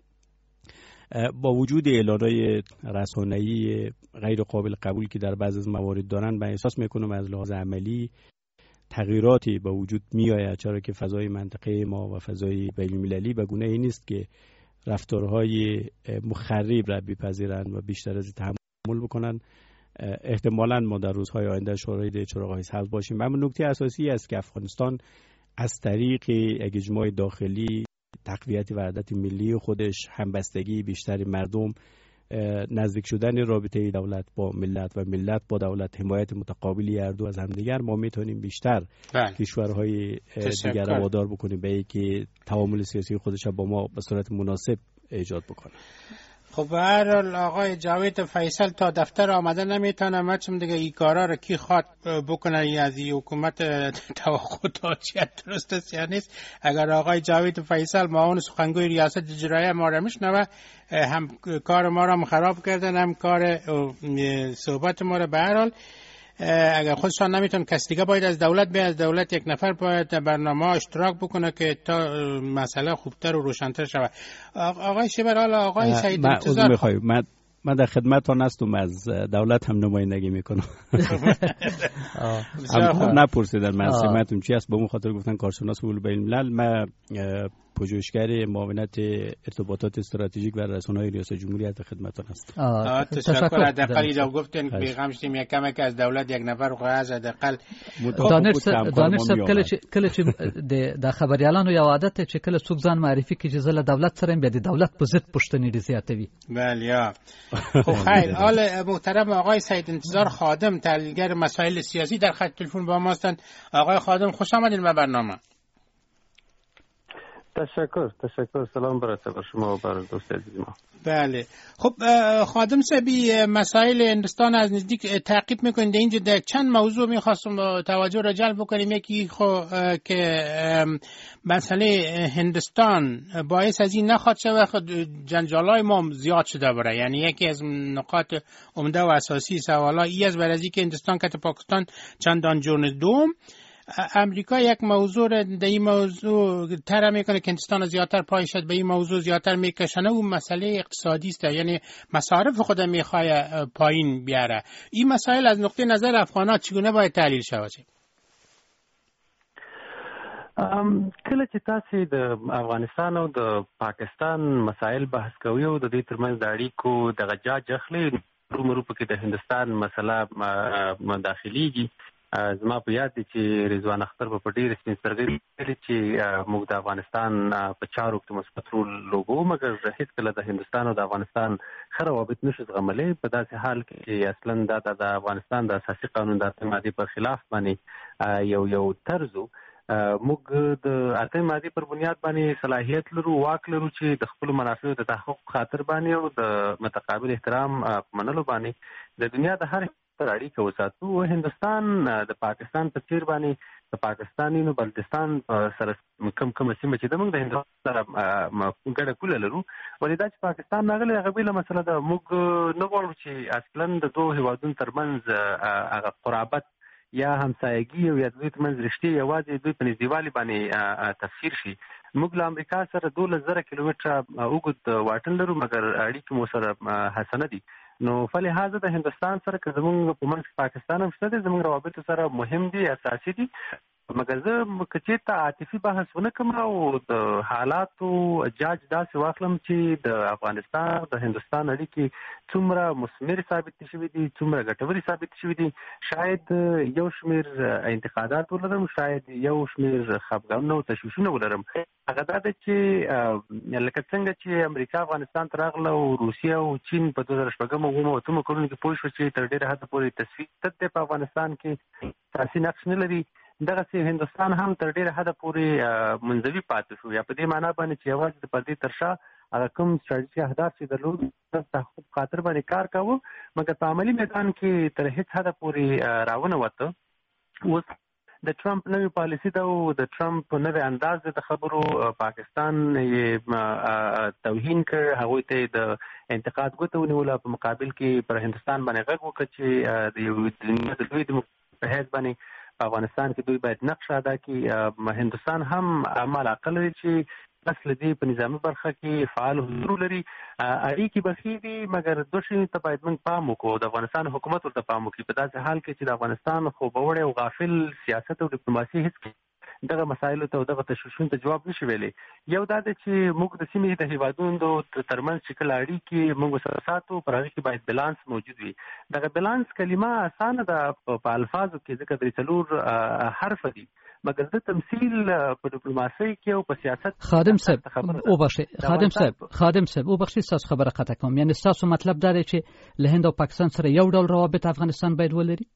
با وجود اعلان‌های رسانه‌ای غیر قابل قبول که در بعضی از موارد دارن، من احساس میکنم از لحاظ عملی تغییراتی با وجود میآید، چرا که فضای منطقه ما و فضای بین‌المللی به گونه‌ای نیست که رفتارهای مخرب را بپذیرند و بیشتر از تحمل بکنن. احتمالاً ما در روزهای آینده شاهد چراغ‌های سبز باشیم. اما نکته اساسی است که افغانستان از طریق اجماع داخلی، تقویت وحدت ملی خودش، همبستگی بیشتر مردم، نزدیک شدن رابطه دولت با ملت و ملت با دولت، حمایت متقابلی هر دو از همدیگر، ما میتونیم بیشتر کشورهای دیگر را وادار بکنیم به اینکه تعامل سیاسی خودش با ما به صورت مناسب ایجاد بکنه. خب به هر حال آقای جاوید فیصل تا دفتر آمده نمیتونه، مچم دیگه این کارا رو کی خواد بکنه از این حکومت توقع تاچیت درست است یا نیست. اگر آقای جاوید فیصل معاون سخنگوی ریاست اجراییه ما رو میشنوه، هم کار ما رو خراب کردن هم کار صحبت ما رو. به هر حال اگر خودشان نمیتون، کسی دیگه باید از دولت بیاد، از دولت یک نفر باید در برنامه اشتراک بکنه که تا مسئله خوبتر و روشنتر شود. آقای شیبر، حالا آقای سعید انتظار من در خدمتتان هستم، از دولت هم نمایندگی میکنم. نپرسیدن من سمتون چی است، به اون خاطر گفتن کارشناس بین الملل. من پژوهشگر معاونت ارتباطات استراتژیک و رسانه‌های ریاست جمهوری در خدمتتان هستم. تشکر. حداقل ایجا گفتین پیغام شدیم یک کمی که از دولت یک نفر خو از حداقل دانش سب کله چې د خبريالانو یو عادت چې کله څوک ځان معرفي کوي چې زله دولت سره به د دولت په ضد پښتني زیاتوي. بله یا خب خیر. حال محترم آقای سعید انتظار خادم، تحلیلگر مسائل سیاسی، در خط تلفن با ما هستند. آقای خادم خوش آمدید به برنامه. تشکر. سلام براتون بر شما و بر دوست عزیز ما. بله خب خادم صاحبی، مسائل هندوستان از نزدیک تعقیب میکنید. اینجا در چند موضوع میخواستم توجه را جلب بکنیم. یکی که مسئله هندوستان باعث از این نخواد شود جنجالای ما زیاد شده بره. یعنی یکی از نقاط عمده و اساسی سوالا ای از برازی که هندوستان که پاکستان چندان جون دوم، امریکا یک موضوع در این موضوع طرح میکنه که هندوستان زیادتر پایشد به این موضوع زیادتر میکشنه. اون مسئله اقتصادی است، یعنی مصارف خود میخواد پایین بیاره. این مسائل از نقطه نظر افغان‌ها چگونه باید تحلیل شود؟ کله چې تاسو د افغانستان او د پاکستان مسائل بحث کوئ او د دې ترمنځ د اړیکو د غجاج اخلي، رومرو پکې د هندوستان مسله داخليږي. زما په یاد دي چې رضوان اختر په ډېر سپین سترګۍ ویلي چې موږ د افغانستان په چارو کې مثبت رول لوبو، مګر هېڅکله د هندوستان او د افغانستان ښه روابط نشو زغملی، په داسې حال کې چې اصلا دا د افغانستان د اساسي قانون د اتمې مادې پر خلاف باندې یو طرز و. موږ د اتمې مادې پر بنیاد باندې صلاحیت لرو، واک لرو چې د خپلو منافعو د تحقق خاطر باندې او د متقابل احترام په منلو باندې د دنیا د هر سره اړیکه وساتو. هندوستان د پاکستان په څیر باندې د پاکستاني بلوچستان سره کومه سیمه چې موږ د هندوستان سره ګډه کوله لرو، ولې دا چې پاکستان راغلی هغه بله مسله ده. موږ نه غواړو چې اصلا د دوه هیوادونو ترمنځ هغه قرابت یا همسایګي او یا دوی ترمنځ رشتې یوازې دوی په نږدېوالي باندې تفسیر شي. موږ له امریکا سره 12,000 کیلومتره اوږد واټن لرو، مګر اړیکې مو سره حسنه دي. نو فلهذا د هندوستان سره که زمونږ په منځ کې پاکستان هم شته دی، زمونږ روابطو سره مهم دي، اساسي دي. مګر زه که چېرته عاطفي بحث ونه کړم او د حالاتو جاج داسې واخلم چې د افغانستان د هندوستان اړیکې څومره مثمر ثابت شوي دي، څومره ګټورې ثابت شوي دي، شاید یو شمېر انتقادات ولرم، شاید یو شمېر خفګانونه او تشویشونه ولرم. هغه دا ده چې لکه څنګه چې امریکا افغانستان ته راغله او روسیه او چین په 2008 او 2009 کلونو کې پوه شو چې تر ډېره حده پورې تصویب دی په افغانستان کې سیاسي نقش نه لري، دغسې هندوستان هم تر ډېره حده پورې منزوي پاتې شو، یا په دې معنا باندې چې یوازې د پردې تر شا هغه کوم ستراتیژیکي اهداف چې درلود د تحقق خاطر باندې کار کاوه، مګر په عملي میدان کې تر هیڅ حده پورې راونه وته. اوس د ټرمپ نوې پالیسي ده او د ټرمپ نوې انداز د خبرو پاکستان یې توهین کړ، هغوی ته د انتقاد ګوته ونیوله، په مقابل کې پر هندوستان باندې غږ وکړ چې د یو دنیا د لوی په حیث باندې په افغانستان کې دوی باید نقش ادا کړي. هندوستان هم عمل عقل لري چې اصل دی په نظامي برخه کې فعال حضور لري، اړیکې بخي دي، مګر دوه شیانو ته باید موږ پام وکړو. د افغانستان حکومت ورته پام وکړي په داسې حال کې چې د افغانستان خوبوړی او غافل سیاست او ډیپلوماسي هیڅ دغه مسایلو ته او دغه تشویشونو ته جواب نشي ویلی. یو دا دی چې موږ د سیمې د هیوادونو ترمنځ چې کله اړیکې موږ سره ساتو پر هغې کې باید بیلانس موجود وي. دغه بیلانس کلمه اسانه ده په الفاظو کې ځکه درې 4 حرف دي، مګر د تمثیل په ډیپلوماسۍ کې او په سیاست خادم صاحب وبخښئ ستاسو خبره قطع کوم، یعنې ستاسو مطلب دا دی چې له هند او پاکستان سره یو ډول روابط افغانستان باید ولري؟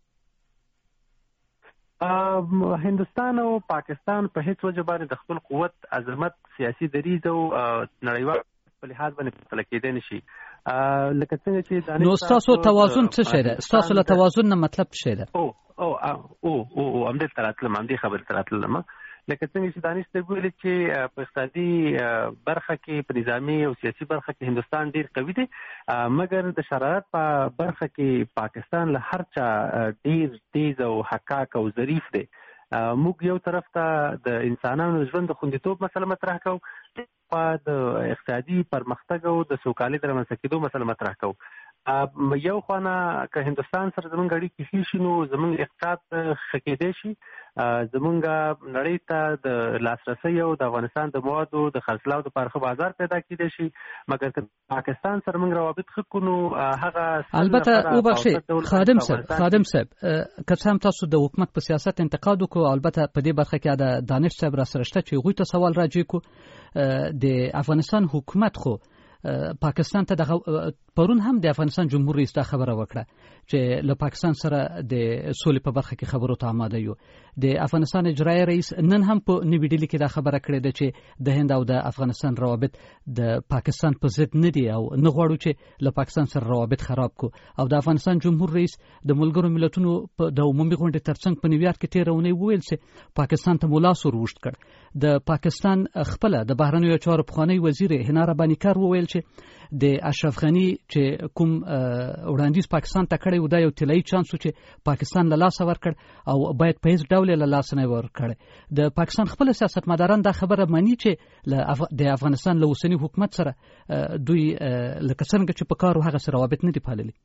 هندوستان او پاکستان په هیڅ وجه باندې د خپل قوت، عظمت، سیاسي دریځ او نړیوال په لحاظ باندې پرتله کېدی نشي. لکه څنګه چې نو ستاسو توازن څه شی ده؟ ستاسو له توازن نه مطلب څه شی ده؟ همدې ته راتلم، همدې خبرې ته راتلم. لکه څنګه چې دانش ته ویل چې په اقتصادي برخه کې، په نظامي او سیاسي برخه کې هندوستان ډیر قوي دی، مګر د شرارت په برخه کې پاکستان له هر چا ډیر تیز او حقاق او ظریف دی. موږ یو طرف ته د انسانانو ژوند د خوندیتوب مسله مطرح کوو، د اقتصادي پرمختګ او د سوکالۍ د رامنځته کېدو مسله مطرح کوو. یو خوا نه که هندوستان سره زمونږ اړیکې ښې شي نو زمونږ اقتصاد ښه کېدی شي، زمونږ نړۍ ته د لاسرسۍ او د افغانستان د موادو د خرڅلاو دپاره ښه بازار پیدا کېدی شي. مګر که پاکستان سره موږ روابط ښه کړو نو هغه البته وبخښئ خادم صاحب که څه هم تاسو د حکومت په سیاست انتقاد وکړو، البته په دې برخه کې د دانش صاحب را سره شته چې هغوی ته سوال راجع کړو. د افغانستان حکومت خو پاکستان ته پرون هم د افغانستان جمهور رئیس دا خبره وکړه چې له پاکستان سره د سولې په برخه کې خبرو ته آماده یو. د افغانستان اجرایي رئیس نن هم په نوې ډیلي کې دا خبره کړې ده چې د هند او د افغانستان روابط د پاکستان په ضد نه دي او نه غواړو چې له پاکستان سره روابط خراب کو. او د افغانستان جمهور رئیس د ملګرو ملتونو د عمومي غونډې ترڅنګ په نیویارک کې تېره اونۍ وویل چې پاکستان ته ملاس ور اوږد کړ. د پاکستان خپل د بهرنیو چارو پخوانی وزیر هنار بانیکار وویل چې د اشرف غنی چې کوم وړاندیز پاکستان ته کړی و دا یو طلایي چانس و چې پاکستان له لاسه ورکړ او باید په هیڅ ډول له لاسه نه ورکړی. د پاکستان خپل سیاستمداران دا خبره مني چې د افغانستان له اوسني حکومت سره دوی لکه څنګه چې په کار و هغه سره روابط نه دي پاللي.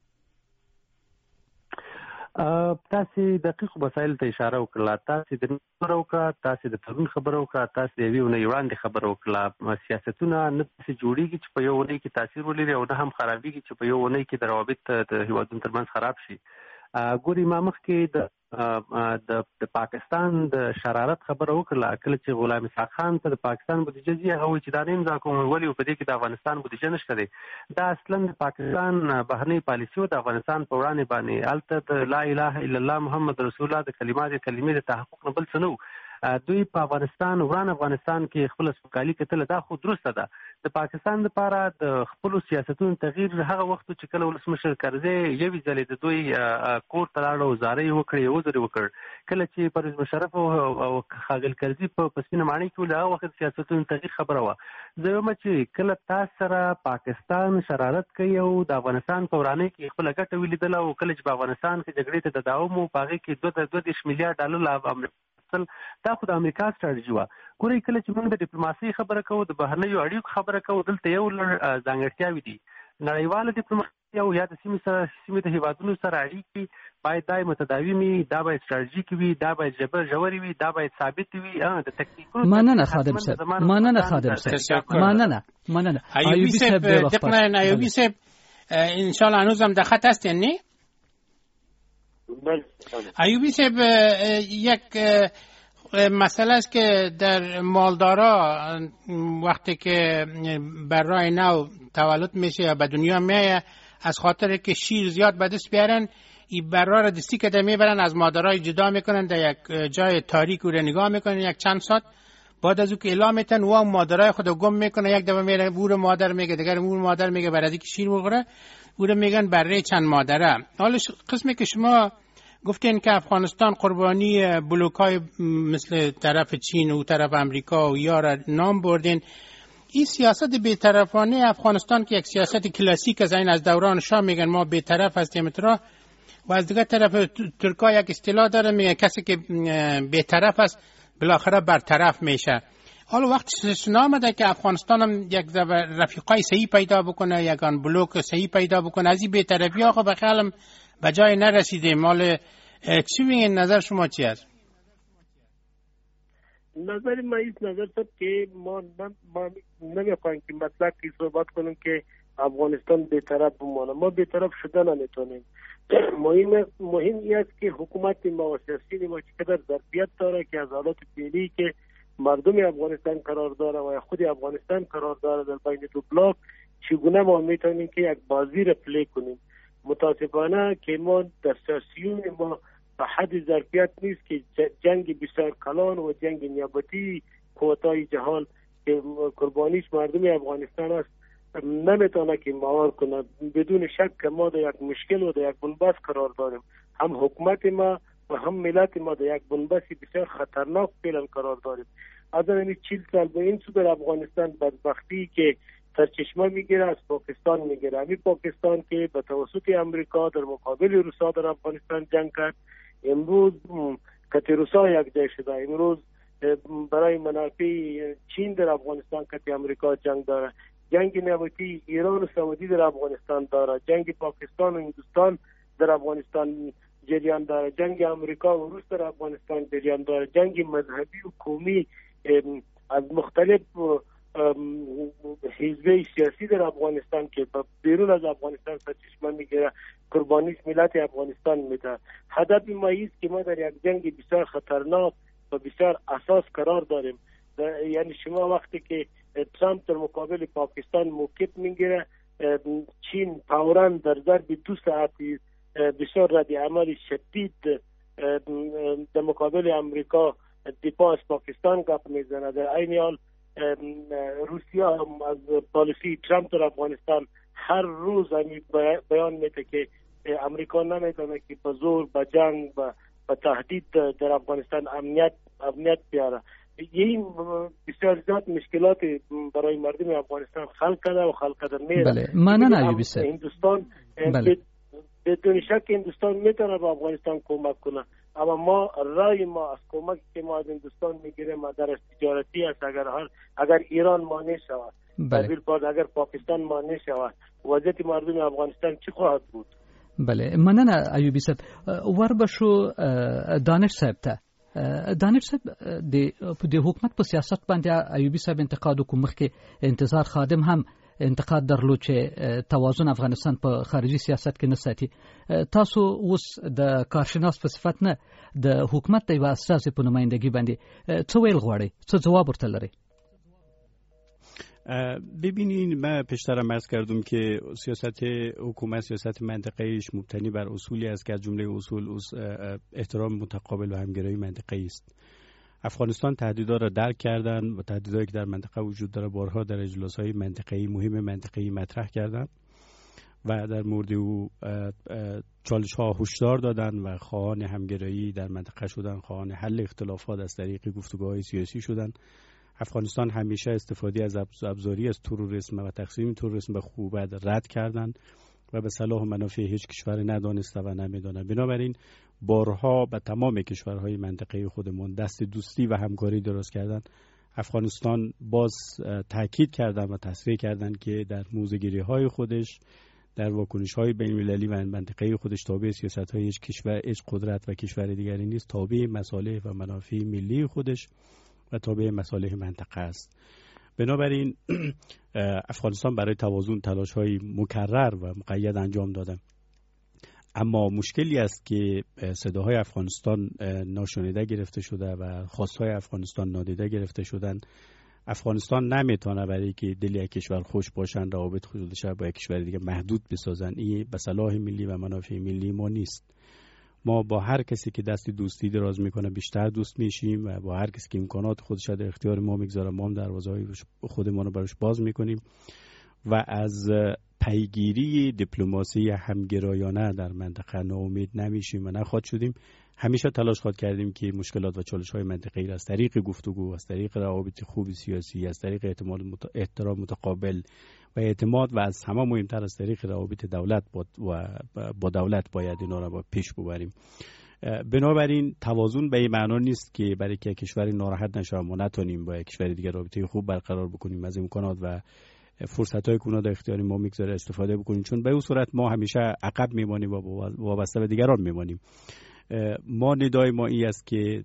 تاسې دقیقو مسایلو ته اشاره وکړه، تاسې د نن خبره وکړه، تاسې د پرون خبره وکړه، تاسې د یوې اونۍ وړاندې خبره وکړه. سیاستونه نه داسې جوړېږي چې په یو اونۍ کې تاثیر ولري او نه هم خرابېږي چې په یو اونۍ کې د روابط د هیوادونو ترمنځ خراب شي. ګوري ما مخکې د پاکستان د شرارت خبره وکړه، کله چې غلام اسحاق خان ته د پاکستان بودیجه ځي هغه وایي چې دا نه امضا کوم، ولې په دې کې د افغانستان بودیجه نشته دی. دا اصلا د پاکستان بهرنۍ پالیسي او د افغانستان په وړاندې باندې هلته د لا اله الا الله محمد رسول الله د کلمې د تحقق نه بل څه نه و. دوی په افغانستان وران افغانستان کې خپل سوکالي کتله، دا خو درسته ده. د پاکستان لپاره د خپلو سیاستونو تغییر هغه وخت چې کله ولسمشر کرزی یوې ځلې د دوی کور ته لاړ او زارۍ وکړې، یو ځل وکړ. کله چې پرویز مشرف او ښاغلي کرزي په سپینه ماڼۍ کې ول هغه وخت سیاستونو تغییر خبره وه. زه وایم چې کله تاسو سره پاکستان شرارت کوي او د افغانستان په ورانۍ کې خپله ګټه ولیدله او کله چې په افغانستان کې جګړې ته تداوم و په هغې کې 22 میلیارډ ډالر دا خو د امریکا ستراتیژي وه. ګورئ کله چې موږ د ډیپلوماسۍ خبره کوو، د بهرنیو اړیکو خبره کوو، دلته یو لړ ځانګړتیاوې دي. نړیواله ډیپلوماسي او یا د سیمې د هیوادونو سره اړیکې باید دای متداوی وي، دا باید ستراتیژیک وي، دا باید ژورې وي، دا باید ثابت وي. د تکنیکونو مننه خادم صاحب، مننه. ایوبی صاحب دقیقاً ایوبی صاحب ان شاء الله هنوزم در خط هستین نه؟ ایوبی صاحب یک مسئله است که در مالدارا وقتی که برای نو تولد میشه یا به دنیا میاد از خاطر که شیر زیاد به دست بیارن این برا را دستی که میبرن از مادرای جدا میکنن در یک جای تاریک رو نگاه میکنن یک چند ساعت بعد از او که اعلام میتن و مادرای خود گم میکنه. یک دفعه میره بور مادر میگه دیگر بور مادر میگه برای اینکه شیر بخوره او رو میگن بره چند مادره. حالا قسمی که شما گفتین که افغانستان قربانی بلوکای مثل طرف چین و طرف امریکا و یا را نام بردین، این سیاست بی‌طرفانه افغانستان که یک سیاست کلاسیک از دوران شاه میگن ما بی‌طرف هستیم اترا و از دیگه طرف ترکا یک اصطلاح داره میگه کسی که بی‌طرف است بالاخره برطرف میشه. حالا وقتی سنا آمده که افغانستان هم یک رفیقای صحیح پیدا بکنه، یکان بلوک صحیح پیدا بکنه، از این بی‌طرفی آقا بخیالم به جای نرسیده. مال چی میگین؟ نظر شما چی است؟ نظر ما این نظر است که ما نمیخوایم که مطلق کی صحبت کنیم که افغانستان بی‌طرف بمانه. ما بی‌طرف شدن نمیتونیم. مهم است که حکومت ما و سیاسی ما چقدر ظرفیت داره که از حالات فعلی که مردم افغانستان قرار داره و خود افغانستان قرار داره در بین دو بلاک چگونه ما میتونیم که یک بازی را پلی کنیم. متاسفانه که ما در سیاسیون ما به حد ظرفیت نیست که جنگ بسیار کلان و جنگ نیابتی قوتای جهان که قربانیش مردم افغانستان است نمیتونه که مهار کنه. بدون شک که ما در یک مشکل و در یک بنبست قرار داریم. هم حکومت ما و هم ملت ما در یک بنبستی بسیار خطرناک فعلا قرار داریم. از این 40 سال به این سو در افغانستان بدبختی که سرچشمه میگیره از پاکستان میگیره. همین پاکستان که به توسط امریکا در مقابل روسا در افغانستان جنگ کرد، امروز که روسا یک جای شده، امروز برای منافع چین در افغانستان که امریکا جنگ داره، جنگ نیابتی ایران و سعودی در افغانستان داره، جنگ پاکستان و هندوستان در افغانستان جریان داره، جنگ امریکا و روس در افغانستان جریان داره، جنگ مذهبی و قومی از مختلف حزب سیاسی در افغانستان که بیرون از افغانستان سرچشمه میگیره، قربانی ملت افغانستان میده. هدف ما است که ما در یک جنگ بسیار خطرناک و بسیار اساس قرار داریم. یعنی شما وقتی که ترامپ در مقابل پاکستان موقف میگیره، چین فوراً در ظرف 2 ساعتی بسیار رد عمل شدید در مقابل امریکا دفاع از پاکستان گپ میزنه. در عین حال روسیه هم از پالیسی ترامپ در افغانستان هر روز بیان میده که امریکا نمیتونه که به زور به جنگ و تهدید در افغانستان امنیت بیاره. این بسیار زیاد مشکلات برای مردم افغانستان خلق کرده و خلق کرده میره. بله مننه ایوبی صاحب. هندوستان بدون شک هندوستان میتونه به افغانستان کمک کنه، اما رای ما از کمک که ما از هندوستان میگیریم در تجارتی است. اگر ایران مانع شود، اگر پاکستان مانع شود، وضعیت مردم افغانستان چی خواهد بود؟ بله مننه ایوبی صاحب. وربشو دانش صاحب ته دانش صاحب د حکومت په سیاست باندې ایوبی صاحب انتقاد وکړ، مخکې انتظار خادم هم انتقاد درلود چې توازن افغانستان په خارجي سیاست کې نه ساتي. تاسو اوس د کارشناس په صفت نه د حکومت د یو اساسي په نمائندګي باندې څه ویل غواړئ، څه جواب ورته لرئ؟ ببینین من پیشترم عرض کردم که سیاست حکومت سیاست منطقه‌ایش مبتنی بر اصولی است که از جمله اصول احترام متقابل و همگرایی منطقه‌ای است. افغانستان تهدیدها را درک کردن و تهدیدهایی که در منطقه وجود داره بارها در اجلاس‌های منطقه‌ای مهم منطقه‌ای مطرح کردن و در مورد او چالش‌ها هشدار دادن و خواهان همگرایی در منطقه شدن، خواهان حل اختلافات از طریق گفتگوهای سیاسی شدن. افغانستان همیشه استفاده از ابزاری از تروریسم و تقسیم تروریسم به خوبت رد کردن و به صلاح و منافع هیچ کشور ندانسته و نمیدانه. بنابراین بارها به تمام کشورهای منطقه خودمون دست دوستی و همکاری درست کردن. افغانستان باز تاکید کردن و تصریح کردن که در موضع‌گیری‌های خودش در واکنش‌های بین‌المللی و منطقه‌ای خودش تابع سیاست‌های هیچ کشور، هیچ قدرت و کشور دیگری نیست، تابع مصالح و منافع ملی خودش و تابع مصالح منطقه است. بنابراین افغانستان برای توازن تلاش‌های مکرر و مقید انجام داده، اما مشکلی است که صداهای افغانستان ناشنیده گرفته شده و خواستهای افغانستان نادیده گرفته شدن. افغانستان نمیتونه برای که دل یک کشور خوش باشن روابط خودش با یک کشور دیگه محدود بسازن. این به صلاح ملی و منافع ملی ما نیست. ما با هر کسی که دست دوستی دراز میکنه بیشتر دوست میشیم و با هر کسی که امکانات خودش در اختیار ما میگذاره ما هم دروازه‌های خودمون رو براش باز میکنیم و از پیگیری دیپلماسی همگرایانه در منطقه ناامید نمیشیم و نخواهد شدیم. همیشه تلاش خواهد کردیم که مشکلات و چالش‌های منطقه‌ای را از طریق گفتگو، از طریق روابط خوب سیاسی، از طریق احترام متقابل و اعتماد و از همه مهمتر از طریق روابط دولت با دولت باید اینا را پیش ببریم. بنابراین توازن به این معنا نیست که برای که کشوری ناراحت نشه ما نتونیم با یک کشور دیگر رابطه خوب برقرار بکنیم، از امکانات و فرصت‌های که در اختیار ما میگذاره استفاده بکنیم، چون به اون صورت ما همیشه عقب میمانیم و وابسته به دیگران میمانیم. ما ندای ما این است که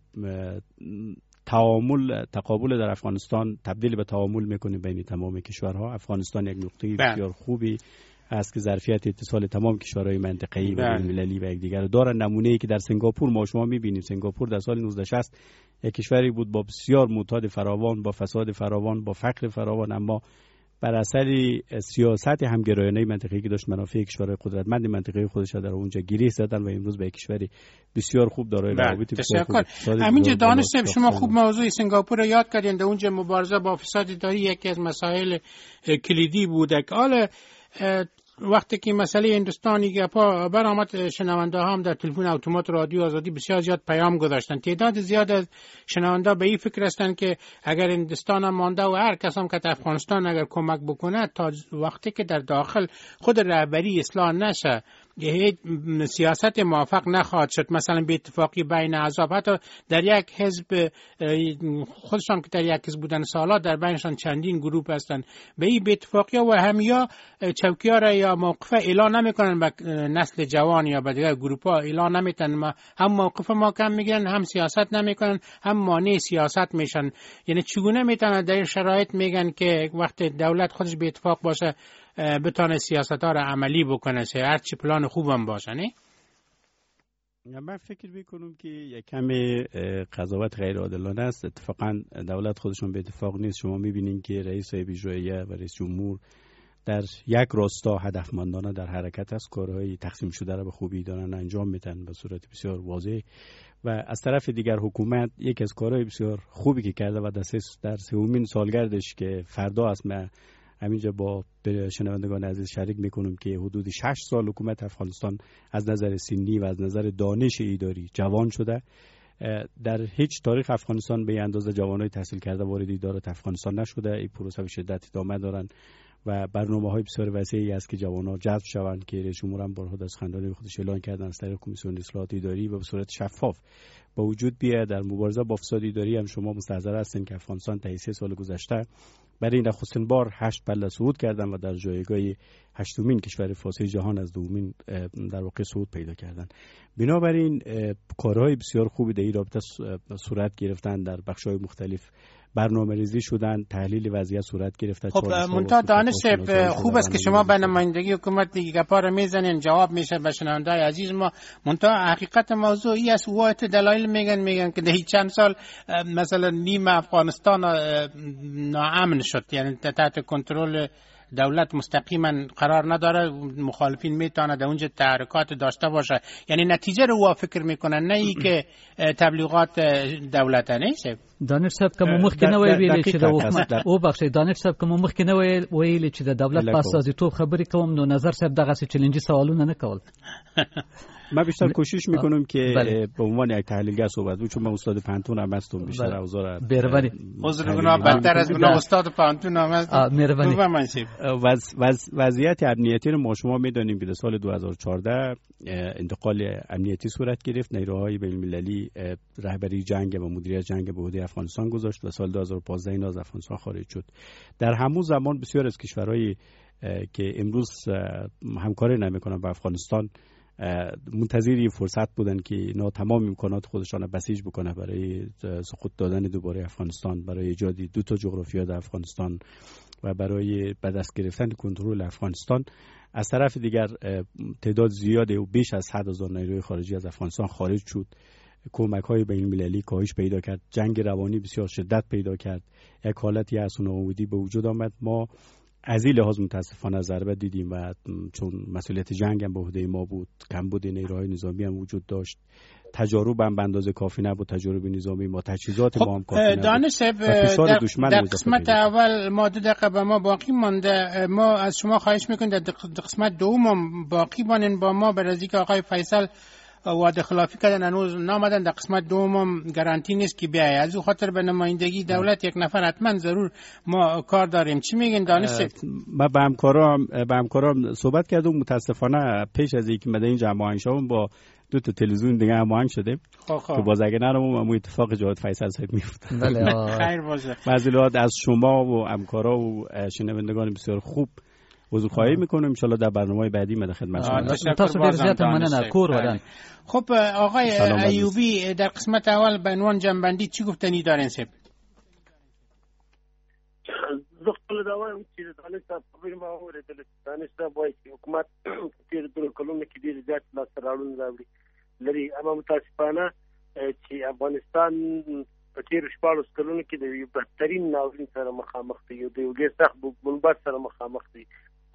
تقابل در افغانستان تبدیل به تعامل میکنیم بین تمام کشورها. افغانستان یک نقطه بسیار خوبی است که ظرفیت اتصال تمام کشورهای منطقه‌ای و بین‌المللی و یکدیگر دارن. نمونه‌ای که در سنگاپور ما شما می‌بینیم، سنگاپور در سال 1960 یک کشوری بود با بسیار معتاد فراوان، با فساد فراوان، با فقر فراوان، اما بر اثر سیاست همگرایانه منطقه‌ای که داشت منافع کشورهای قدرتمند منطقه خودش در اونجا گیری زدن و امروز به کشوری بسیار خوب دارای روابط بسیار خوب. همینجا دانش صاحب شما خوب موضوع سنگاپور رو یاد کردین. در اونجا مبارزه با فساد اداری یکی از مسائل کلیدی بوده. حالا وقتی که مسئله هندوستانی گپا برآمد، شنونده هم در تلفن اتومات رادیو آزادی بسیار زیاد پیام گذاشتن. تعداد زیاد از شنونده به این فکر هستند که اگر هندوستان هم مانده و هر کس هم که افغانستان اگر کمک بکنه تا وقتی که در داخل خود رهبری اصلاح نشه هیچ سیاست موافق نخواهد شد. مثلا به اتفاقی بین احزاب، حتی در یک حزب خودشان که در یک حزب بودن سالا در بینشان چندین گروه هستن، به این اتفاقی و همیا چوکیار یا موقف اعلان نمیکنن به نسل جوان یا به دیگر گروه ها اعلان نمیتن، هم موقف ما کم میگیرن، هم سیاست نمیکنن، هم مانع سیاست میشن. یعنی چگونه میتونن در این شرایط میگن که وقت دولت خودش به اتفاق باشه بتونه سیاست ها را عملی بکنه، هر چی پلان خوبم باشه؟ نه من فکر میکنم که یک کمی قضاوت غیر عادلانه است. اتفاقا دولت خودشون به اتفاق نیست. شما میبینین که رئیس اجراییه و رئیس جمهور در یک راستا هدفمندانه در حرکت است، کارهای تقسیم شده را به خوبی دارن انجام میدن به صورت بسیار واضح و از طرف دیگر حکومت یک از کارهای بسیار خوبی که کرده و در سومین سالگردش که فردا است، من همینجا با شنوندگان عزیز شریک میکنم که حدود 6 سال حکومت افغانستان از نظر سنی و از نظر دانش اداری جوان شده. در هیچ تاریخ افغانستان به اندازه جوانای تحصیل کرده وارد ادارات افغانستان نشده. این پروسه به شدت ادامه دارن و برنامه‌های بسیار وسیعی است که جوانان جذب شوند که رئیس جمهور هم بارها از خندان خودش اعلان کردن از طریق کمیسیون اصلاحات اداری و به صورت شفاف با وجود بیاید. در مبارزه با فساد اداری هم شما مستحضر هستین که افغانستان تا 3 سال گذشته برای نخستین بار 8 پله صعود کردن و در جایگاه 8مین کشور فاسد جهان از 2مین در واقع صعود پیدا کردن. بنابراین کارهای بسیار خوبی در این رابطه صورت گرفتن، در بخش‌های مختلف برنامه‌ریزی شدن، تحلیل وضعیت صورت گرفته. خب منتها دانش خوب است که شما به نمایندگی حکومت دیگه گپا رو میزنین، جواب میشه به شنونده‌های عزیز ما. منتها حقیقت موضوع این است، واحد دلایل میگن که در چند سال مثلا نیم افغانستان ناامن شد، یعنی تحت کنترل دولت مستقیما قرار نداره، مخالفین میتونه در اونجا تحرکات داشته باشه. یعنی نتیجه رو فکر میکنن، نه ای که تبلیغات دولت نیست. دانش صاحب کوم مخکنه ویل چې د حکومت او بخښي دانش صاحب کوم مخکنه ویل چې د دولت په اساسیتوب خبرې کوم، نو نظر صاحب دغه چیلنجي سوالونه نه کول. من بیشتر کوشش میکنم که به عنوان یک تحلیلگر صحبت کنم، چون من استاد پانتون هم هستم. بیشتر اوزار عذر گناه بدتر از گناه استاد پانتون هم هست. مهربانی وضعیت امنیتی رو ما شما میدونیم که در سال 2014 انتقال امنیتی صورت گرفت. نیروهای بین‌المللی رهبری جنگ و مدیریت جنگ به عهده افغانستان گذاشت و سال 2015 این از افغانستان خارج شد. در همون زمان بسیار از کشورهای که امروز همکاری نمیکنن با افغانستان منتظر فرصت بودن که اینا تمام امکانات خودشان بسیج بکنه برای سقوط دادن دوباره افغانستان، برای ایجاد دو تا جغرافیا در افغانستان و برای به دست گرفتن کنترل افغانستان. از طرف دیگر تعداد زیاده و بیش از 100,000 نیروی خارجی از افغانستان خارج شد. کمک‌های بین‌المللی کاهش پیدا کرد، جنگ روانی بسیار شدت پیدا کرد، یک حالت یأس و ناامیدی به وجود آمد. ما از این لحاظ متاسفانه ضربه دیدیم و چون مسئولیت جنگ هم به عهده ما بود، کمبود نیروهای نظامی هم وجود داشت، تجارب هم به اندازه کافی نبود، تجارب نظامی ما، تجهیزات ما هم کافی نبود. دانش در قسمت اول ما 2 دقیقه به ما باقی مانده، ما از شما خواهش میکنیم در قسمت دوم هم باقی بانین با ما، برای اینکه آقای فیصل وعده خلافی کردن هنوز نامدن، در قسمت دوم گارانتی نیست که بیای. از او خاطر به نمایندگی دولت یک نفر حتما ضرور ما کار داریم. چی میگین دانش؟ ما به همکارام صحبت کردم. متاسفانه پیش از اینکه مده این جمع شدم با 2 تا تلویزیون دیگه هماهنگ شدیم که باز اگه نرم اون اتفاق جهاد فیصل صاحب میفته. بله خیر باشه. معذرت از شما و همکارا و شنوندگان بسیار خوب عذرخواهی میکنم. ان شاءالله در برنامه‌های بعدی من خدمت شما. تاسو ډیر زیات مننه کور ودان. خب آقای ایوبی در قسمت اول به عنوان جنبندی چی گفتنی دارین سب؟ زغل دا وایم چې د دانش صاحب خبرې ما اورېدلې. دانش صاحب وایي چې حکومت تېرو 2 کلونو کې ډېر زیات لاسته راوړنې راوړي لري. اما متاسفانه چې افغانستان په تېرو 14 کلونو کې د یو بدترین ناورین سره مخامخ دی، د یو ډېر سخت بنبست سره مخامخ دی.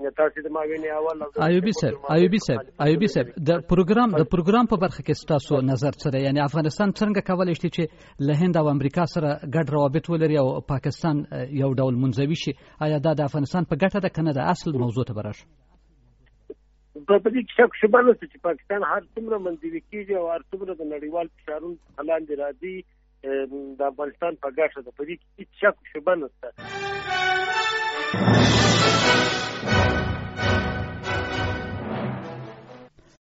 ایوبی صاحب د پروګرام په برخه کې ستاسو نظر څه دی؟ یعنی افغانستان څنګه کولای شي چې له هند او امریکا سره ګډ روابط ولري او پاکستان یو ډول منځوي شي؟ آیا دا د افغانستان په ګټه ده کنه د اصل موضوع ته براش؟ په دې کې شک شوبه نشته چې پاکستان هر څومره منځوي کېږي او هر څومره د نړیوال فشارونو لاندې راځي د افغانستان په ګټه ده. په دې کې هیڅ شک شوبه نشته.